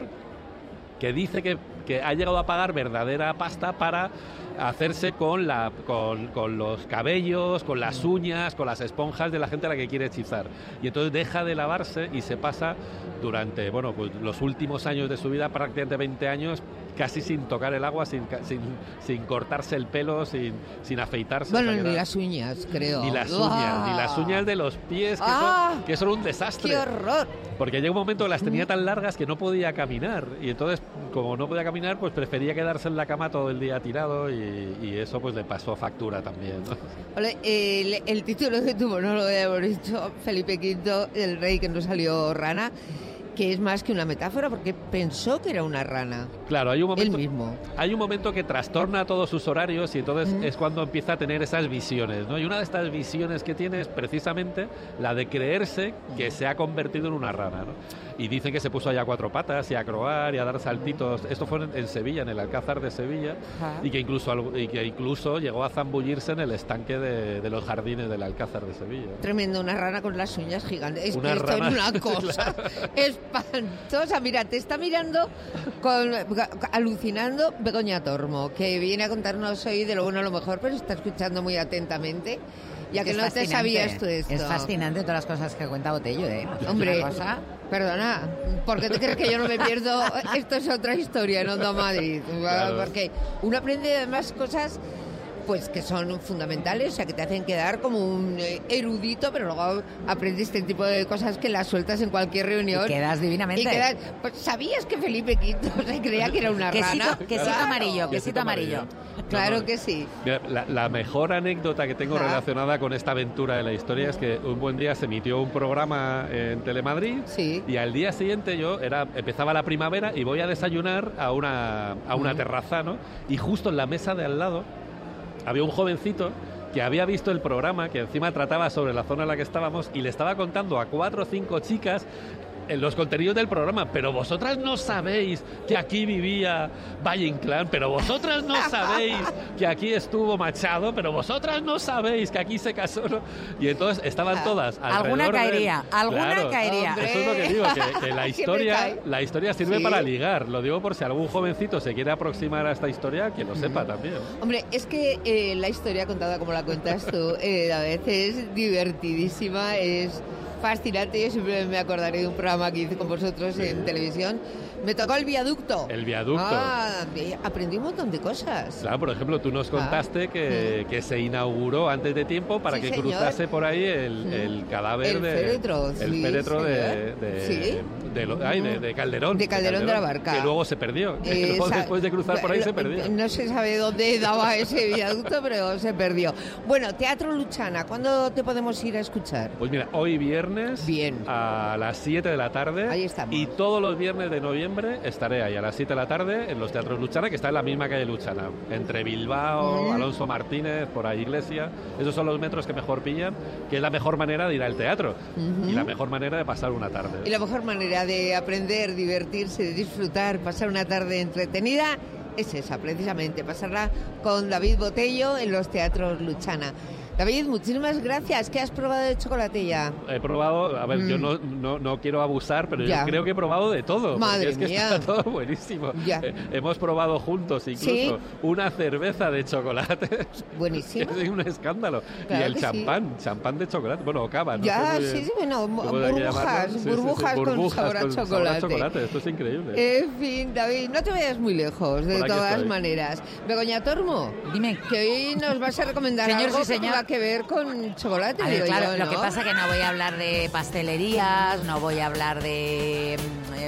que dice que, que ha llegado a pagar verdadera pasta para hacerse con, la, con, con los cabellos, con las uñas, con las esponjas de la gente a la que quiere hechizar. Y entonces deja de lavarse y se pasa durante bueno, pues los últimos años de su vida, prácticamente veinte años, casi sin tocar el agua, sin, sin, sin cortarse el pelo, sin, sin afeitarse. Bueno, ni las uñas, creo. Ni las uñas, ¡ah! Ni las uñas de los pies, que, ¡ah! son, que son un desastre. ¡Qué horror! Porque llega un momento que las tenía tan largas que no podía caminar. Y entonces, como no podía caminar, pues prefería quedarse en la cama todo el día tirado y, y eso pues le pasó factura también, ¿no? Ole, el, el título que tuvo, no lo hemos dicho, Felipe quinto, el rey que no salió rana, que es más que una metáfora, porque pensó que era una rana. Claro, hay un momento, él mismo. Hay un momento que trastorna todos sus horarios y entonces uh-huh. es cuando empieza a tener esas visiones, ¿no? Y una de estas visiones que tiene es precisamente la de creerse que se ha convertido en una rana, ¿no? Y dicen que se puso allá a cuatro patas y a croar y a dar saltitos. Esto fue en, en Sevilla, en el Alcázar de Sevilla, uh-huh. y, que incluso, y que incluso llegó a zambullirse en el estanque de, de los jardines del Alcázar de Sevilla, ¿no? Tremendo, una rana con las uñas gigantes. Es una que esto rana, es una cosa claro. espantosa. Mira, te está mirando, con, alucinando Begoña Tormo, que viene a contarnos hoy de lo bueno a lo mejor, pero está escuchando muy atentamente. Ya que, que no te sabías tú esto. Es fascinante todas las cosas que cuenta Botello, ¿eh? Hombre, cosa... perdona, ¿por qué te crees que yo no me pierdo? Esto es otra historia en Onda Madrid. Claro. Porque uno aprende además cosas pues que son fundamentales, o sea, que te hacen quedar como un erudito, pero luego aprendes este tipo de cosas que las sueltas en cualquier reunión. Y quedas divinamente. Y quedas, pues, ¿sabías que Felipe quinto se creía que era una quesito, rana? Quesito claro. amarillo, quesito amarillo. Claro no, no. que sí. Mira, la, la mejor anécdota que tengo ah. relacionada con esta aventura de la historia es que un buen día se emitió un programa en Telemadrid sí. y al día siguiente yo era empezaba la primavera y voy a desayunar a una, a una mm. terraza, ¿no? Y justo en la mesa de al lado había un jovencito que había visto el programa, que encima trataba sobre la zona en la que estábamos y le estaba contando a cuatro o cinco chicas en los contenidos del programa, pero vosotras no sabéis que aquí vivía Valle Inclán, pero vosotras no sabéis que aquí estuvo Machado, pero vosotras no sabéis que aquí se casó, ¿no? Y entonces estaban todas alrededor. Alguna caería, del... alguna claro, caería. Hombre. Eso es lo que digo, que, que la historia la historia sirve ¿sí? para ligar, lo digo por si algún jovencito se quiere aproximar a esta historia, que lo sepa también. Hombre, es que eh, la historia contada como la cuentas tú, eh, a veces es divertidísima, es fascinante. Yo siempre me acordaré de un programa que hice con vosotros sí. en televisión. Me tocó el viaducto. El viaducto. Ah, aprendí un montón de cosas. Claro, por ejemplo, tú nos contaste ah. que, que se inauguró antes de tiempo para sí, que señor. cruzase por ahí el, el cadáver el de... Féretro, el sí, féretro de... de, ¿Sí? de, lo, ay, de, de Calderón. De Calderón de, Calderón, de la Barca. Que luego se perdió. Eh, luego, después de cruzar por ahí se perdió. No se sabe dónde daba ese viaducto, pero se perdió. Bueno, Teatro Luchana, ¿cuándo te podemos ir a escuchar? Pues mira, hoy viernes Bien. a las siete de la tarde. Ahí estamos. Y todos los viernes de noviembre estaré ahí a las siete de la tarde en los Teatros Luchana, que está en la misma calle Luchana, entre Bilbao, mm. Alonso Martínez, por ahí Iglesia. Esos son los metros que mejor pillan, que es la mejor manera de ir al teatro uh-huh. y la mejor manera de pasar una tarde. Y la mejor manera de aprender, divertirse, de disfrutar, pasar una tarde entretenida es esa, precisamente, pasarla con David Botello en los Teatros Luchana. David, muchísimas gracias. ¿Qué has probado de chocolate ya? He probado, a ver, mm. yo no, no, no quiero abusar, pero ya. yo creo que he probado de todo. Madre es que mía. está todo buenísimo. Ya. Eh, hemos probado juntos incluso ¿sí? una cerveza de chocolate. Buenísimo. Es un escándalo. Claro y el champán, sí. champán de chocolate, bueno, o cava. No ya, sé sí, sí, bueno, sí, burbujas, sí, sí, burbujas, burbujas con sabor a con chocolate. Sabor a chocolate. Esto es increíble. En fin, David, no te vayas muy lejos, de todas estoy. maneras. Begoña Tormo, dime. Que hoy nos vas a recomendar señor, algo sí, señor. que tenga que ver con chocolate. A ver, claro, yo, ¿no? Lo que pasa es que no voy a hablar de pastelerías, no voy a hablar de, eh,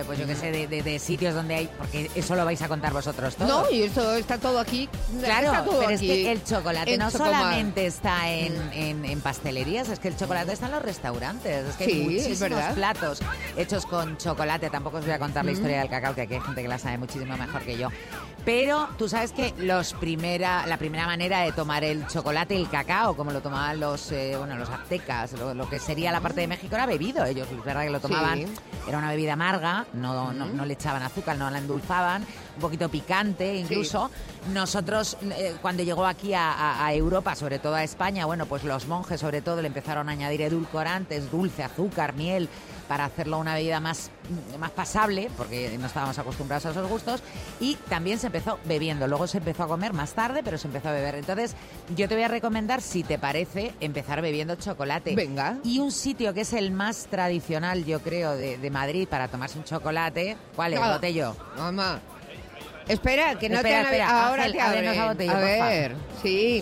pues yo qué sé, de, de, de sitios donde hay, porque eso lo vais a contar vosotros todos. No, y esto está todo aquí. Claro, está todo pero aquí es que el chocolate no Chocomar. solamente está en, en, en pastelerías, es que el chocolate está en los restaurantes. Es que Sí, hay es muchísimos verdad. platos hechos con chocolate. Tampoco os voy a contar la Mm. historia del cacao, que aquí hay gente que la sabe muchísimo mejor que yo. Pero tú sabes que los primera, la primera manera de tomar el chocolate, el cacao, como lo tomaban los, eh, bueno, los aztecas, lo, lo que sería la parte de México, era bebido. Ellos, es verdad que lo tomaban, Sí. era una bebida amarga, no, no, no le echaban azúcar, no la endulzaban, un poquito picante incluso. Nosotros, eh, cuando llegó aquí a, a- a Europa, sobre todo a España, bueno, pues los monjes sobre todo le empezaron a añadir edulcorantes, dulce, azúcar, miel, para hacerlo una bebida más, más pasable, porque no estábamos acostumbrados a esos gustos, y también se empezó bebiendo. Luego se empezó a comer más tarde, pero se empezó a beber. Entonces, yo te voy a recomendar, si te parece, empezar bebiendo chocolate. Venga. Y un sitio que es el más tradicional, yo creo, de, de Madrid para tomarse un chocolate, ¿cuál es, Ah, Botello? Mamá. Espera, que no Espera, te han espera, abierto. Ahora Ángel, te ábrenos abren. a Botello, A por favor. ver, sí.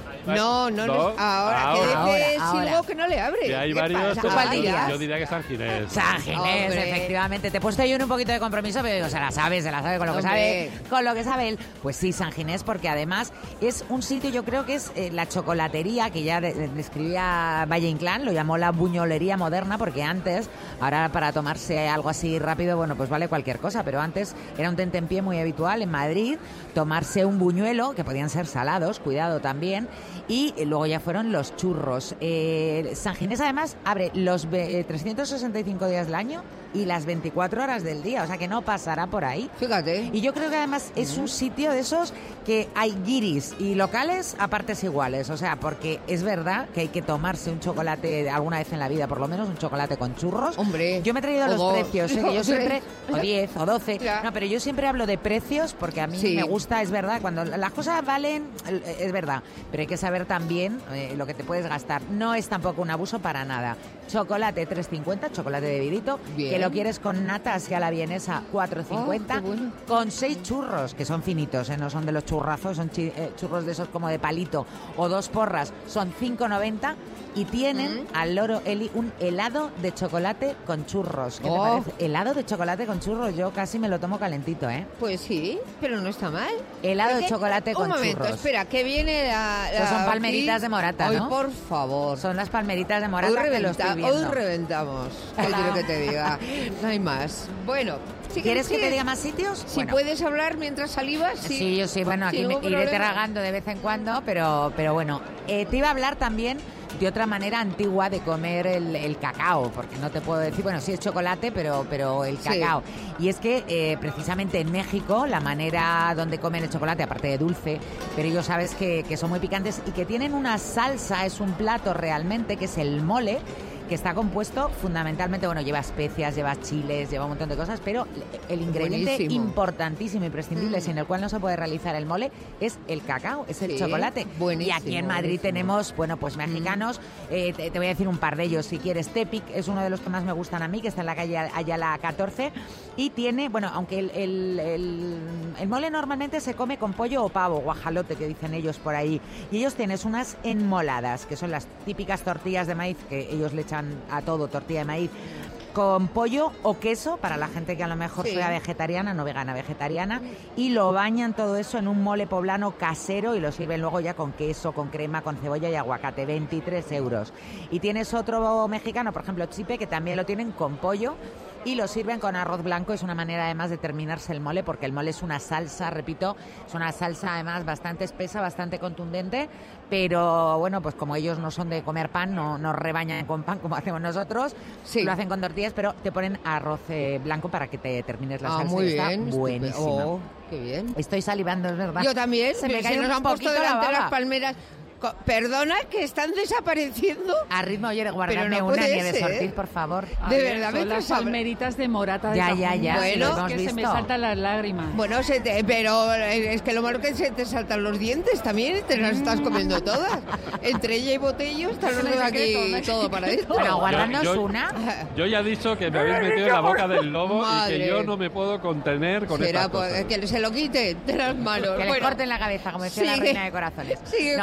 No, no, No, les- ahora, ahora. que Ahora, dice ahora. Silvo que no le abre. Que hay ¿Qué varios, pasa? pero ¿Cuál yo- dirías? yo diría que San Ginés. San Ginés, Hombre. efectivamente. Te he puesto yo en un poquito de compromiso, pero digo, se la sabe, se la sabe con lo que Hombre. sabe, con lo que sabe él. Pues sí, San Ginés, porque además es un sitio, yo creo que es eh, la chocolatería, que ya de- describía Valle Inclán, lo llamó la buñolería moderna, porque antes, ahora para tomarse algo así rápido, bueno, pues vale cualquier cosa, pero antes era un tentempié muy habitual en Madrid, tomarse un buñuelo, que podían ser salados, cuidado también, y luego ya fueron los churros. Eh, San Ginés además abre los ve- eh, trescientos sesenta y cinco días del año y las veinticuatro horas del día, o sea que no pasará por ahí. Fíjate. Y yo creo que además es un sitio de esos que hay guiris y locales a partes iguales, o sea, porque es verdad que hay que tomarse un chocolate alguna vez en la vida, por lo menos un chocolate con churros. Hombre. Yo me he traído o los dos, precios, ¿eh? Que yo o siempre, tres. o diez o doce, Ya. no, pero yo siempre hablo de precios porque a mí Sí. me gusta, es verdad, cuando las cosas valen, es verdad, pero hay que saber también eh, lo que te puedes gastar. No es tampoco un abuso para nada. Chocolate tres cincuenta, chocolate de vidito, Bien. que lo quieres con nata hacia la vienesa cuatro cincuenta, Oh, qué bueno. con seis churros, que son finitos, ¿eh? No son de los churrazos, son chi- eh, churros de esos como de palito, o dos porras, son cinco noventa, y tienen al loro Eli un helado de chocolate con churros. ¿Qué te Oh. parece? Helado de chocolate con churros, yo casi me lo tomo calentito, ¿eh? Pues sí, pero no está mal. Helado Es de que- chocolate un con momento, churros. espera, que viene la... Esas son la- palmeritas aquí. de morata, Ay, ¿no? por favor. Son las palmeritas de Hoy, morata que lo reventa- estoy viendo. hoy reventamos. ¿Qué Hola. quiero que te diga? No hay más. Bueno, sigue, ¿Quieres que sigue. te diga más sitios? Si Bueno. puedes hablar mientras salivas, sí. Sí, yo sí, bueno, aquí Sin me ningún iré problema. tragando de vez en cuando, pero, pero bueno, eh, te iba a hablar también de otra manera antigua de comer el, el cacao, porque no te puedo decir, bueno, sí es chocolate, pero, pero el Sí. cacao. Y es que eh, precisamente en México la manera donde comen el chocolate, aparte de dulce, pero ellos sabes que, que son muy picantes y que tienen una salsa, es un plato realmente, que es el mole, que está compuesto fundamentalmente, bueno, lleva especias, lleva chiles, lleva un montón de cosas, pero el ingrediente Buenísimo. importantísimo y prescindible Mm. sin el cual no se puede realizar el mole es el cacao, es el Sí, chocolate. buenísimo, Y aquí en Madrid buenísimo. tenemos, bueno, pues mexicanos, eh, te, te voy a decir un par de ellos si quieres. Tepic es uno de los que más me gustan a mí, que está en la calle Ayala catorce, y tiene, bueno, aunque el, el- el- el mole normalmente se come con pollo o pavo, guajalote que dicen ellos por ahí, y ellos tienen unas enmoladas, que son las típicas tortillas de maíz que ellos le echan a todo, tortilla de maíz, con pollo o queso, para la gente que a lo mejor Sí. sea vegetariana, no vegana, vegetariana, y lo bañan todo eso en un mole poblano casero y lo sirven luego ya con queso, con crema, con cebolla y aguacate, veintitrés euros. Y tienes otro mexicano, por ejemplo, Chipe, que también lo tienen con pollo y lo sirven con arroz blanco. Es una manera además de terminarse el mole, porque el mole es una salsa, repito, es una salsa además bastante espesa, bastante contundente, pero bueno, pues como ellos no son de comer pan, no, no rebañan con pan como hacemos nosotros, Sí. lo hacen con tortillas, pero te ponen arroz eh, blanco para que te termines la Ah, salsa. muy y está bien. buenísima. Oh, qué bien. Estoy salivando, es verdad. Yo también. Se me Se cae nos un han puesto poquito la delante las baba. palmeras. Co- Perdona, que están desapareciendo. A ritmo, oye, guardarme no una puede Nieves ser. Ortiz, por favor. De A ver, verdad, me son las estás hab- palmeritas de morata de Ya, Cajún. ya, ya, Bueno, Es lo que hemos se me visto. saltan las lágrimas. Bueno, se te- pero es que lo malo que se te saltan los dientes también, te las estás comiendo todas. Entre ella y Botello están los No dos hay aquí secreto, no hay todo para esto. Bueno, guardarnos Yo- yo- una. Yo ya he dicho que me habéis metido en la boca del lobo y Madre. que yo no me puedo contener con Será estas cosas. pues, que se lo quite de las manos. Que le Bueno, corten la cabeza, como decía la sigue. reina de corazones. Sigue No, con ello, voy a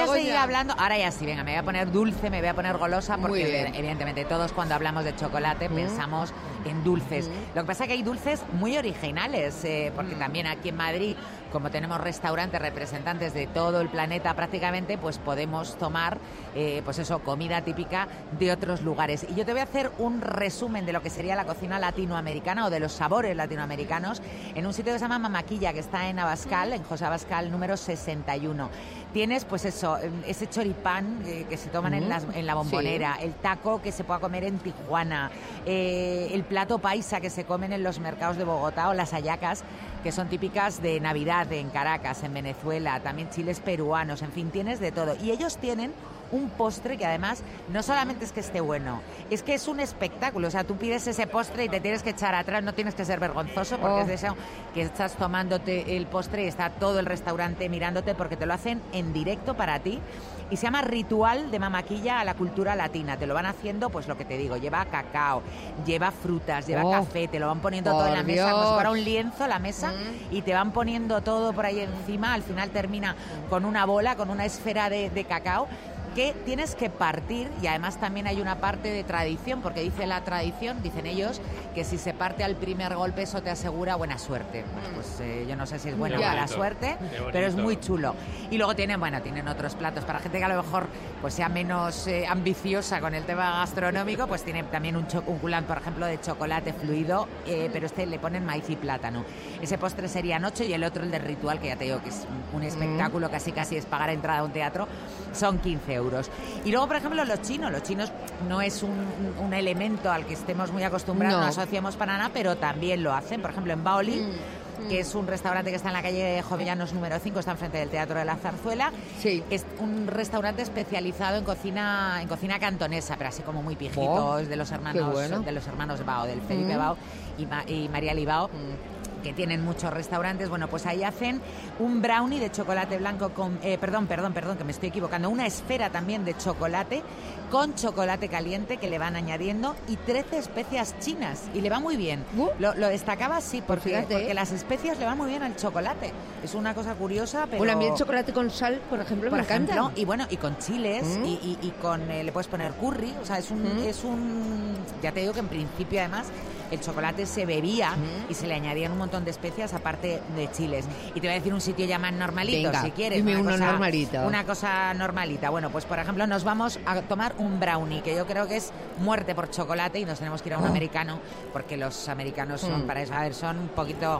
a seguir Begoña. hablando. Ahora ya sí, venga, me voy a poner dulce, me voy a poner golosa, Muy porque bien. evidentemente todos cuando hablamos de chocolate Mm. pensamos en dulces. Mm. Lo que pasa es que hay dulces muy originales, eh, porque Mm. también aquí en Madrid, como tenemos restaurantes representantes de todo el planeta prácticamente, pues podemos tomar, eh, pues eso, comida típica de otros lugares. Y yo te voy a hacer un resumen de lo que sería la cocina latinoamericana o de los sabores latinoamericanos en un sitio que se llama Mamaquilla, que está en Abascal, en José Abascal número sesenta y uno. Tienes, pues eso, ese choripán eh, que se toman en, Mm. las, en la bombonera, Sí. el taco que se pueda comer en Tijuana, eh, el plato paisa que se comen en los mercados de Bogotá o las hallacas, que son típicas de Navidad en Caracas, en Venezuela, también chiles peruanos, en fin, tienes de todo. Y ellos tienen un postre que además no solamente es que esté bueno, es que es un espectáculo. O sea, tú pides ese postre y te tienes que echar atrás, no tienes que ser vergonzoso, porque Oh. es de eso que estás tomándote el postre y está todo el restaurante mirándote, porque te lo hacen en directo para ti. Y se llama Ritual de Mamaquilla a la cultura latina. Te lo van haciendo, pues lo que te digo, lleva cacao, lleva frutas, lleva Oh, café, te lo van poniendo todo en la por mesa, como si fuera Dios. un lienzo la mesa, Mm. y te van poniendo todo por ahí encima. Al final termina con una bola, con una esfera de, de cacao que tienes que partir, y además también hay una parte de tradición, porque dice la tradición, dicen ellos, que si se parte al primer golpe eso te asegura buena suerte. Bueno, pues eh, yo no sé si es buena o Qué mala bonito, suerte, qué bonito. pero es muy chulo. Y luego tienen, bueno, tienen otros platos. Para gente que a lo mejor pues sea menos eh, ambiciosa con el tema gastronómico, pues tiene también un, cho- un culán, por ejemplo, de chocolate fluido, eh, pero este le ponen maíz y plátano. Ese postre serían ocho, y el otro, el de Ritual, que ya te digo que es un espectáculo, casi casi es pagar entrada a un teatro, son quince euros. Y luego, por ejemplo, los chinos. Los chinos no es un, un elemento al que estemos muy acostumbrados, no, No. asociamos para nada, pero también lo hacen. Por ejemplo, en Baoli, Mm, que es un restaurante que está en la calle Jovellanos número cinco, está enfrente del Teatro de la Zarzuela. Sí. Es un restaurante especializado en cocina en cocina cantonesa, pero así como muy pijito, Oh, es de los qué hermanos bueno. de los hermanos Bao, del Felipe Mm. Bao y, Ma- y María Libao. Que tienen muchos restaurantes. Bueno, pues ahí hacen un brownie de chocolate blanco con... eh, perdón, perdón, perdón, que me estoy equivocando. Una esfera también de chocolate con chocolate caliente que le van añadiendo, y trece especias chinas. Y le va muy bien. Lo, lo destacaba así, porque, fíjate. porque las especias le van muy bien al chocolate. Es una cosa curiosa, pero... Bueno, a mí el chocolate con sal, por ejemplo, Por me encanta. ejemplo, y bueno, y con chiles, Mm. y, y- y con eh, le puedes poner curry, o sea, es un, Mm. es un, ya te digo que en principio además el chocolate se bebía Mm. y se le añadían un montón de especias aparte de chiles. Y te voy a decir un sitio ya más normalito, Venga, si quieres. dime una uno cosa, normalito. Una cosa normalita. Bueno, pues por ejemplo nos vamos a tomar un brownie, que yo creo que es muerte por chocolate, y nos tenemos que ir a un Oh. americano, porque los americanos son Mm. para eso, a ver, son un poquito...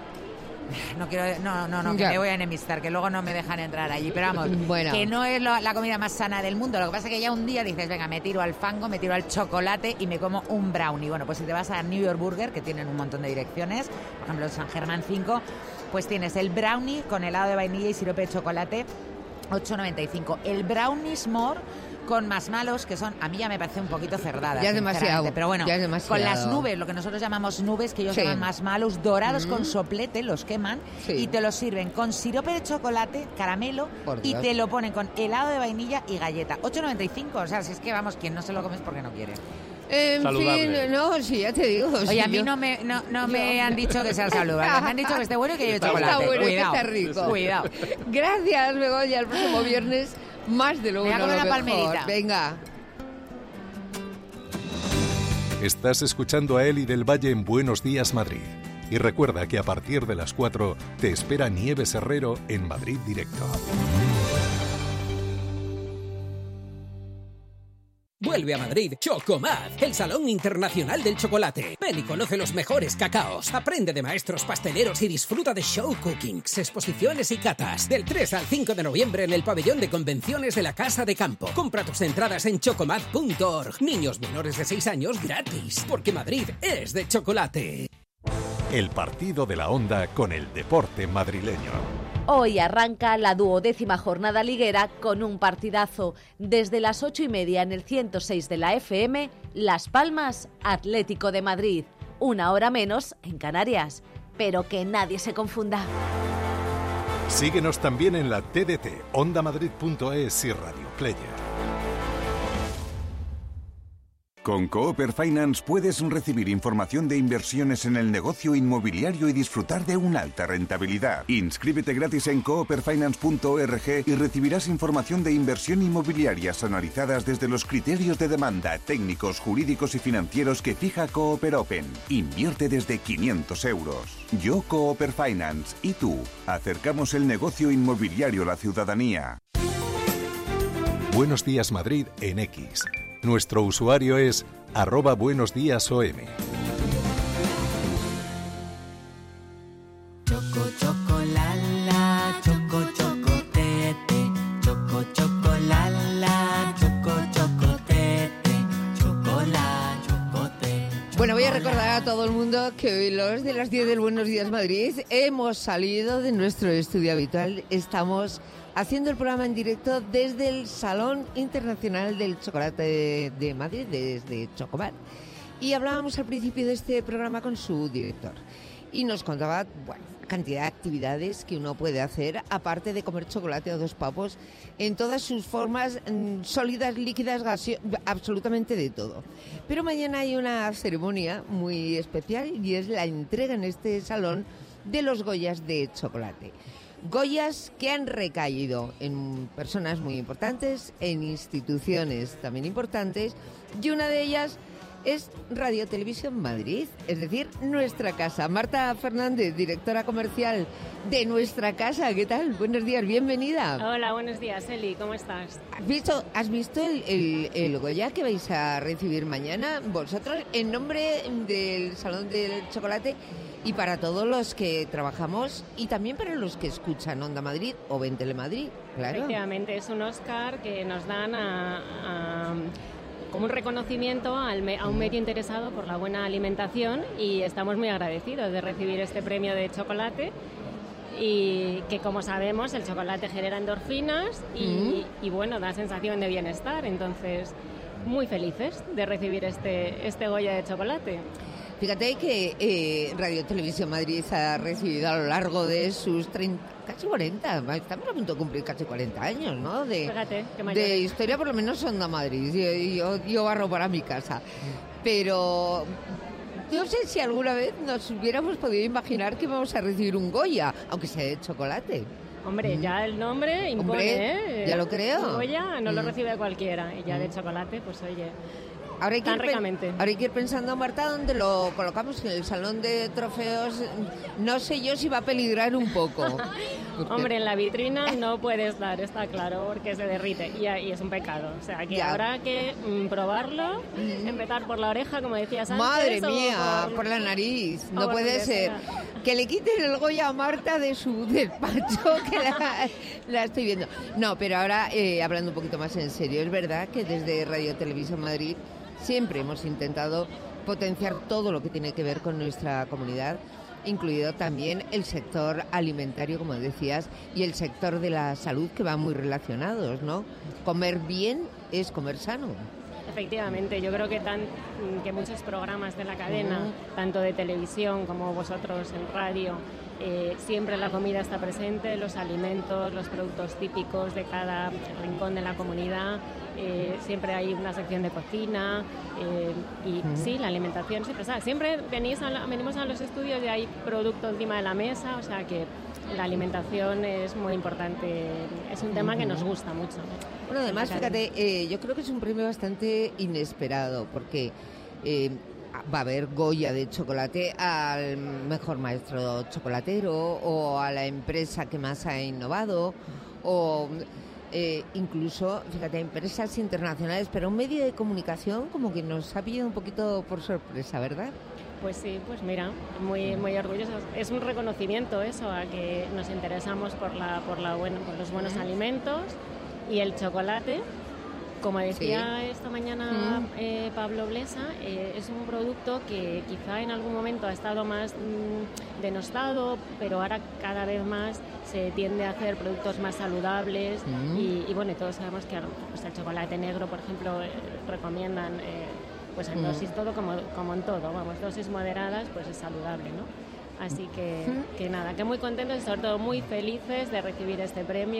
No quiero, no, no, no, que Ya. me voy a enemistar, que luego no me dejan entrar allí. Pero vamos, Bueno. que no es lo- la comida más sana del mundo. Lo que pasa es que ya un día dices, venga, me tiro al fango, me tiro al chocolate y me como un brownie. Bueno, pues si te vas a New York Burger, que tienen un montón de direcciones, por ejemplo, en San Germán cinco, pues tienes el brownie con helado de vainilla y sirope de chocolate, ocho noventa y cinco. El brownie s'more con marshmallows, que son, a mí ya me parece un poquito cerdada. Ya es sinceramente, demasiado, pero bueno, ya es demasiado. con las nubes, lo que nosotros llamamos nubes, que ellos Sí. llaman marshmallows dorados Mm. con soplete, los queman, Sí. y te los sirven con sirope de chocolate, caramelo, Por y Dios. te lo ponen con helado de vainilla y galleta. ocho noventa y cinco, o sea, si es que vamos, quien no se lo come es porque no quiere. En Saludable. fin, no, sí, ya te digo. Oye, sí, a mí yo- no me, no, no me yo- han dicho que sea saludable, me han dicho que esté bueno y que lleve Está chocolate. Está bueno, que Cuidado, está rico. cuidado. Gracias, Begoña. El próximo viernes, más de lo Me voy a uno, comer lo una mejor. palmerita. Venga. Estás escuchando a Eli del Valle en Buenos Días Madrid. Y recuerda que a partir de las cuatro te espera Nieves Herrero en Madrid Directo. Vuelve a Madrid Chocomad, el Salón Internacional del Chocolate. Ven y conoce los mejores cacaos. Aprende de maestros pasteleros y disfruta de show cookings, exposiciones y catas. Del tres al cinco de noviembre en el pabellón de convenciones de la Casa de Campo. Compra tus entradas en chocomad punto org. Niños menores de seis años gratis, porque Madrid es de chocolate. El partido de la Onda con el deporte madrileño. Hoy arranca la duodécima jornada liguera con un partidazo. Desde las ocho y media en el ciento seis de la F M, Las Palmas, Atlético de Madrid. Una hora menos en Canarias. Pero que nadie se confunda. Síguenos también en la T D T, onda madrid punto es y Radio Player. Con Cooper Finance puedes recibir información de inversiones en el negocio inmobiliario y disfrutar de una alta rentabilidad. Inscríbete gratis en cooper finance punto org y recibirás información de inversión inmobiliarias analizadas desde los criterios de demanda, técnicos, jurídicos y financieros que fija Cooper Open. Invierte desde quinientos euros. Yo Cooper Finance y tú. Acercamos el negocio inmobiliario a la ciudadanía. Buenos Días Madrid en X. Nuestro usuario es arroba buenos días O M. Choco, choco, lala, choco, chocotete, choco, choco, lala, choco, chocotete, chocola, chocote. Bueno, voy a recordar a todo el mundo que hoy los de las diez del Buenos Días Madrid hemos salido de nuestro estudio habitual. Estamos haciendo el programa en directo desde el Salón Internacional del Chocolate de Madrid, desde Chocomat. Y hablábamos al principio de este programa con su director. Y nos contaba, bueno, la cantidad de actividades que uno puede hacer, aparte de comer chocolate a dos papos, en todas sus formas, sólidas, líquidas, gaseosas, absolutamente de todo. Pero mañana hay una ceremonia muy especial y es la entrega en este salón de los Goyas de chocolate. Goyas que han recaído en personas muy importantes, en instituciones también importantes, y una de ellas es Radio Televisión Madrid, es decir, nuestra casa. Marta Fernández, directora comercial de nuestra casa, ¿qué tal? Buenos días, bienvenida. Hola, buenos días, Eli, ¿cómo estás? ¿Has visto, has visto el, el, el Goya que vais a recibir mañana? Vosotros, en nombre del Salón del Chocolate, y para todos los que trabajamos y también para los que escuchan Onda Madrid o ven Telemadrid, claro. Efectivamente, es un Oscar que nos dan a, a, como un reconocimiento al me, a un medio interesado por la buena alimentación y estamos muy agradecidos de recibir este premio de chocolate y que, como sabemos, el chocolate genera endorfinas y, mm. y bueno, da sensación de bienestar, entonces muy felices de recibir este, este Goya de chocolate. Fíjate que eh, Radio Televisión Madrid ha recibido a lo largo de sus treinta, casi cuarenta, estamos a punto de cumplir casi cuarenta años, ¿no? De, Fíjate, qué de historia, por lo menos Onda Madrid, yo, yo, yo barro para mi casa. Pero no sé si alguna vez nos hubiéramos podido imaginar que íbamos a recibir un Goya, aunque sea de chocolate. Hombre, ya el nombre impone, Hombre, ¿eh? Ya lo creo. Un Goya no lo Mm. recibe cualquiera, y ya de chocolate, pues oye... Ahora hay, que ir, ricamente. ahora hay que ir pensando, Marta, dónde lo colocamos, en el salón de trofeos. No sé yo si va a peligrar un poco. Porque... Hombre, en la vitrina no puede estar, está claro, porque se derrite y, y es un pecado. O sea, que Ya. habrá que mm, probarlo, mm. empezar por la oreja, como decías antes. Madre o mía, por... por la nariz. o No por puede donde ser. sea. Que le quiten el Goya a Marta de su despacho, que la, la estoy viendo. No, pero ahora, eh, hablando un poquito más en serio, es verdad que desde Radio Televisión Madrid siempre hemos intentado potenciar todo lo que tiene que ver con nuestra comunidad, incluido también el sector alimentario, como decías, y el sector de la salud, que van muy relacionados, ¿no? Comer bien es comer sano. Efectivamente, yo creo que, tan, que muchos programas de la cadena, Uh-huh. tanto de televisión como vosotros en radio, eh, siempre la comida está presente, los alimentos, los productos típicos de cada rincón de la comunidad, eh, siempre hay una sección de cocina eh, y Uh-huh. sí, la alimentación siempre está. Siempre venís a la- venimos a los estudios y hay producto encima de la mesa, o sea que la alimentación es muy importante, es un tema que nos gusta mucho. Bueno, además, fíjate, eh, yo creo que es un premio bastante inesperado, porque eh, va a haber Goya de chocolate al mejor maestro chocolatero o a la empresa que más ha innovado o eh, incluso, fíjate, empresas internacionales, pero un medio de comunicación como que nos ha pillado un poquito por sorpresa, ¿verdad? Pues sí, pues mira, muy muy orgullosos. Es un reconocimiento eso, a que nos interesamos por la por la bueno, por los buenos alimentos y el chocolate. Como decía Sí. esta mañana Mm. eh, Pablo Blesa, eh, es un producto que quizá en algún momento ha estado más mm, denostado, pero ahora cada vez más se tiende a hacer productos más saludables Mm. y, y bueno, y todos sabemos que pues, el chocolate negro, por ejemplo, eh, recomiendan eh, pues en Mm. dosis todo como, como en todo, vamos, dosis moderadas, pues es saludable, ¿no? Así que, que nada, que muy contentos y sobre todo muy felices de recibir este premio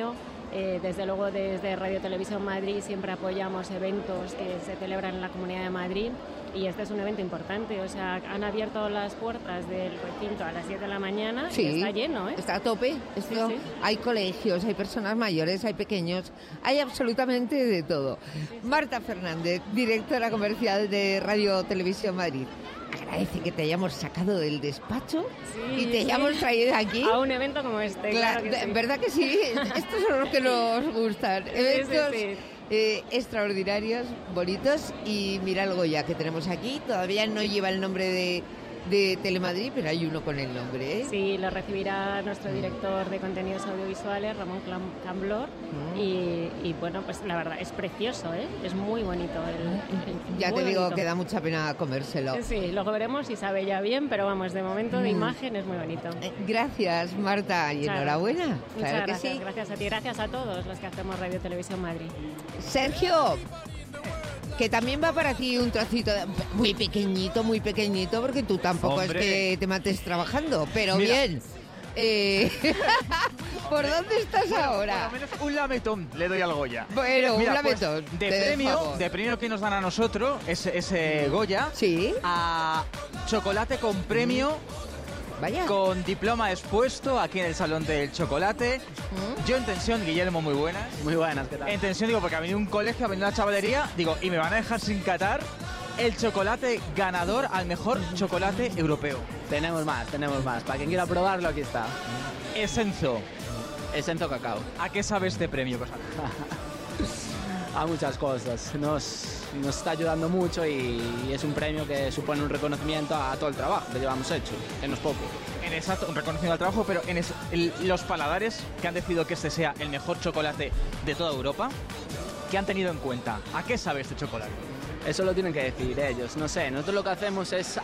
Eh, desde luego desde Radio Televisión Madrid siempre apoyamos eventos que se celebran en la Comunidad de Madrid y este es un evento importante, o sea, han abierto las puertas del recinto a las siete de la mañana Sí, y está lleno, ¿eh? Está a tope. Esto, Sí, sí. Hay colegios, hay personas mayores, hay pequeños, hay absolutamente de todo. Marta Fernández, directora comercial de Radio Televisión Madrid. Agradece que te hayamos sacado del despacho Sí, y te sí. hayamos traído aquí. A un evento como este, claro que sí. ¿Verdad que sí? Estos son los que nos gustan. Sí, Eventos sí, sí. eh, extraordinarios, bonitos. Y mira el Goya que tenemos aquí. Todavía no lleva el nombre de, de Telemadrid, pero hay uno con el nombre, ¿eh? Sí, lo recibirá nuestro director de contenidos audiovisuales, Ramón Clam- Camblor, Mm. y, y bueno, pues la verdad, es precioso, ¿eh? Es muy bonito. El, el- Ya muy te digo bonito. que da mucha pena comérselo. Sí, luego veremos si sabe ya bien, pero vamos, de momento de Mm. imagen es muy bonito. Gracias, Marta, y Muchas enhorabuena. gracias. Claro Muchas que gracias, sí. gracias a ti, gracias a todos los que hacemos Radio Televisión Madrid. Sergio, que también va para ti un trocito de- muy pequeñito, muy pequeñito, porque tú tampoco Hombre. es que te mates trabajando, pero Mira. bien. Eh, ¿Por dónde estás ahora? Por lo menos un lametón le doy al Goya. Bueno, un Mira, lametón, pues, te de, doy premio, favor. de premio que nos dan a nosotros, ese, ese Goya, ¿Sí? a chocolate con premio, Vaya. con diploma expuesto aquí en el Salón del Chocolate. Yo en tensión, Guillermo, muy buenas. Muy buenas, ¿qué tal? En tensión, digo, porque ha venido un colegio, ha venido una chavalería, digo, y me van a dejar sin catar el chocolate ganador al mejor chocolate europeo. Tenemos más, tenemos más. Para quien quiera probarlo, aquí está. Esenzo. Esenzo Cacao. ¿A qué sabe este premio? Pues, A muchas cosas. Nos, nos está ayudando mucho y es un premio que supone un reconocimiento a todo el trabajo que llevamos hecho, que no es poco. en exacto, un reconocimiento al trabajo, pero en es- el- los paladares que han decidido que este sea el mejor chocolate de toda Europa, ¿qué han tenido en cuenta? ¿A qué sabe este chocolate? Eso lo tienen que decir ellos. No sé, nosotros lo que hacemos es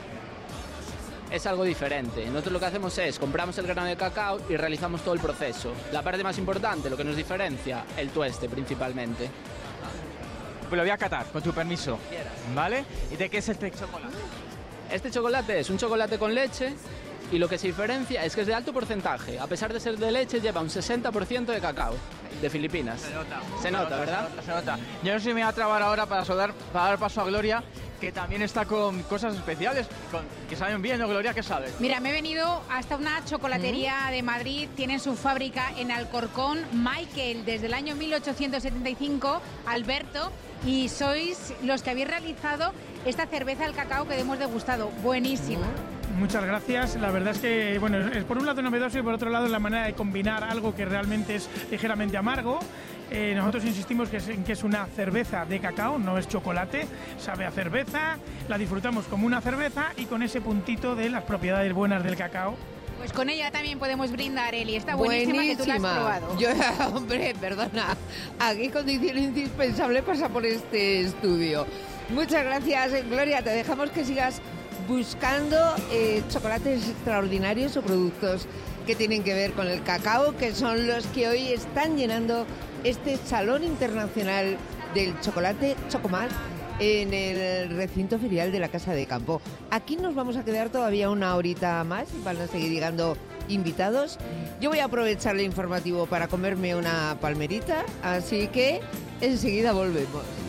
es algo diferente. Nosotros lo que hacemos es compramos el grano de cacao y realizamos todo el proceso. La parte más importante, lo que nos diferencia, el tueste principalmente. Pues lo voy a catar, con tu permiso. ¿Vale? ¿Y de qué es este chocolate? Este chocolate es un chocolate con leche y lo que se diferencia es que es de alto porcentaje. A pesar de ser de leche, lleva un sesenta por ciento de cacao, de Filipinas. Se nota. Se nota, ¿verdad? Se nota, se nota. Yo no sé si me voy a trabar ahora para, saludar, para dar paso a Gloria, que también está con cosas especiales, con, que saben bien, ¿no, Gloria? ¿Qué sabes? Mira, me he venido hasta una chocolatería de Madrid, tienen su fábrica en Alcorcón, Michael, desde el año mil ochocientos setenta y cinco, Alberto, y sois los que habéis realizado esta cerveza al cacao que hemos degustado. Buenísima. Muchas gracias. La verdad es que, bueno, es por un lado novedoso y por otro lado la manera de combinar algo que realmente es ligeramente amargo. Eh, nosotros insistimos que es, en que es una cerveza de cacao, no es chocolate, sabe a cerveza, la disfrutamos como una cerveza y con ese puntito de las propiedades buenas del cacao. Pues con ella también podemos brindar, Eli. Está buenísima, que tú la has probado. Yo, hombre, perdona. Aquí condición indispensable pasa por este estudio. Muchas gracias, Gloria. Te dejamos que sigas buscando eh, chocolates extraordinarios o productos que tienen que ver con el cacao, que son los que hoy están llenando este Salón Internacional del Chocolate, Chocomar, en el recinto ferial de la Casa de Campo. Aquí nos vamos a quedar todavía una horita más, van a seguir llegando invitados. Yo voy a aprovechar el informativo para comerme una palmerita, así que enseguida volvemos.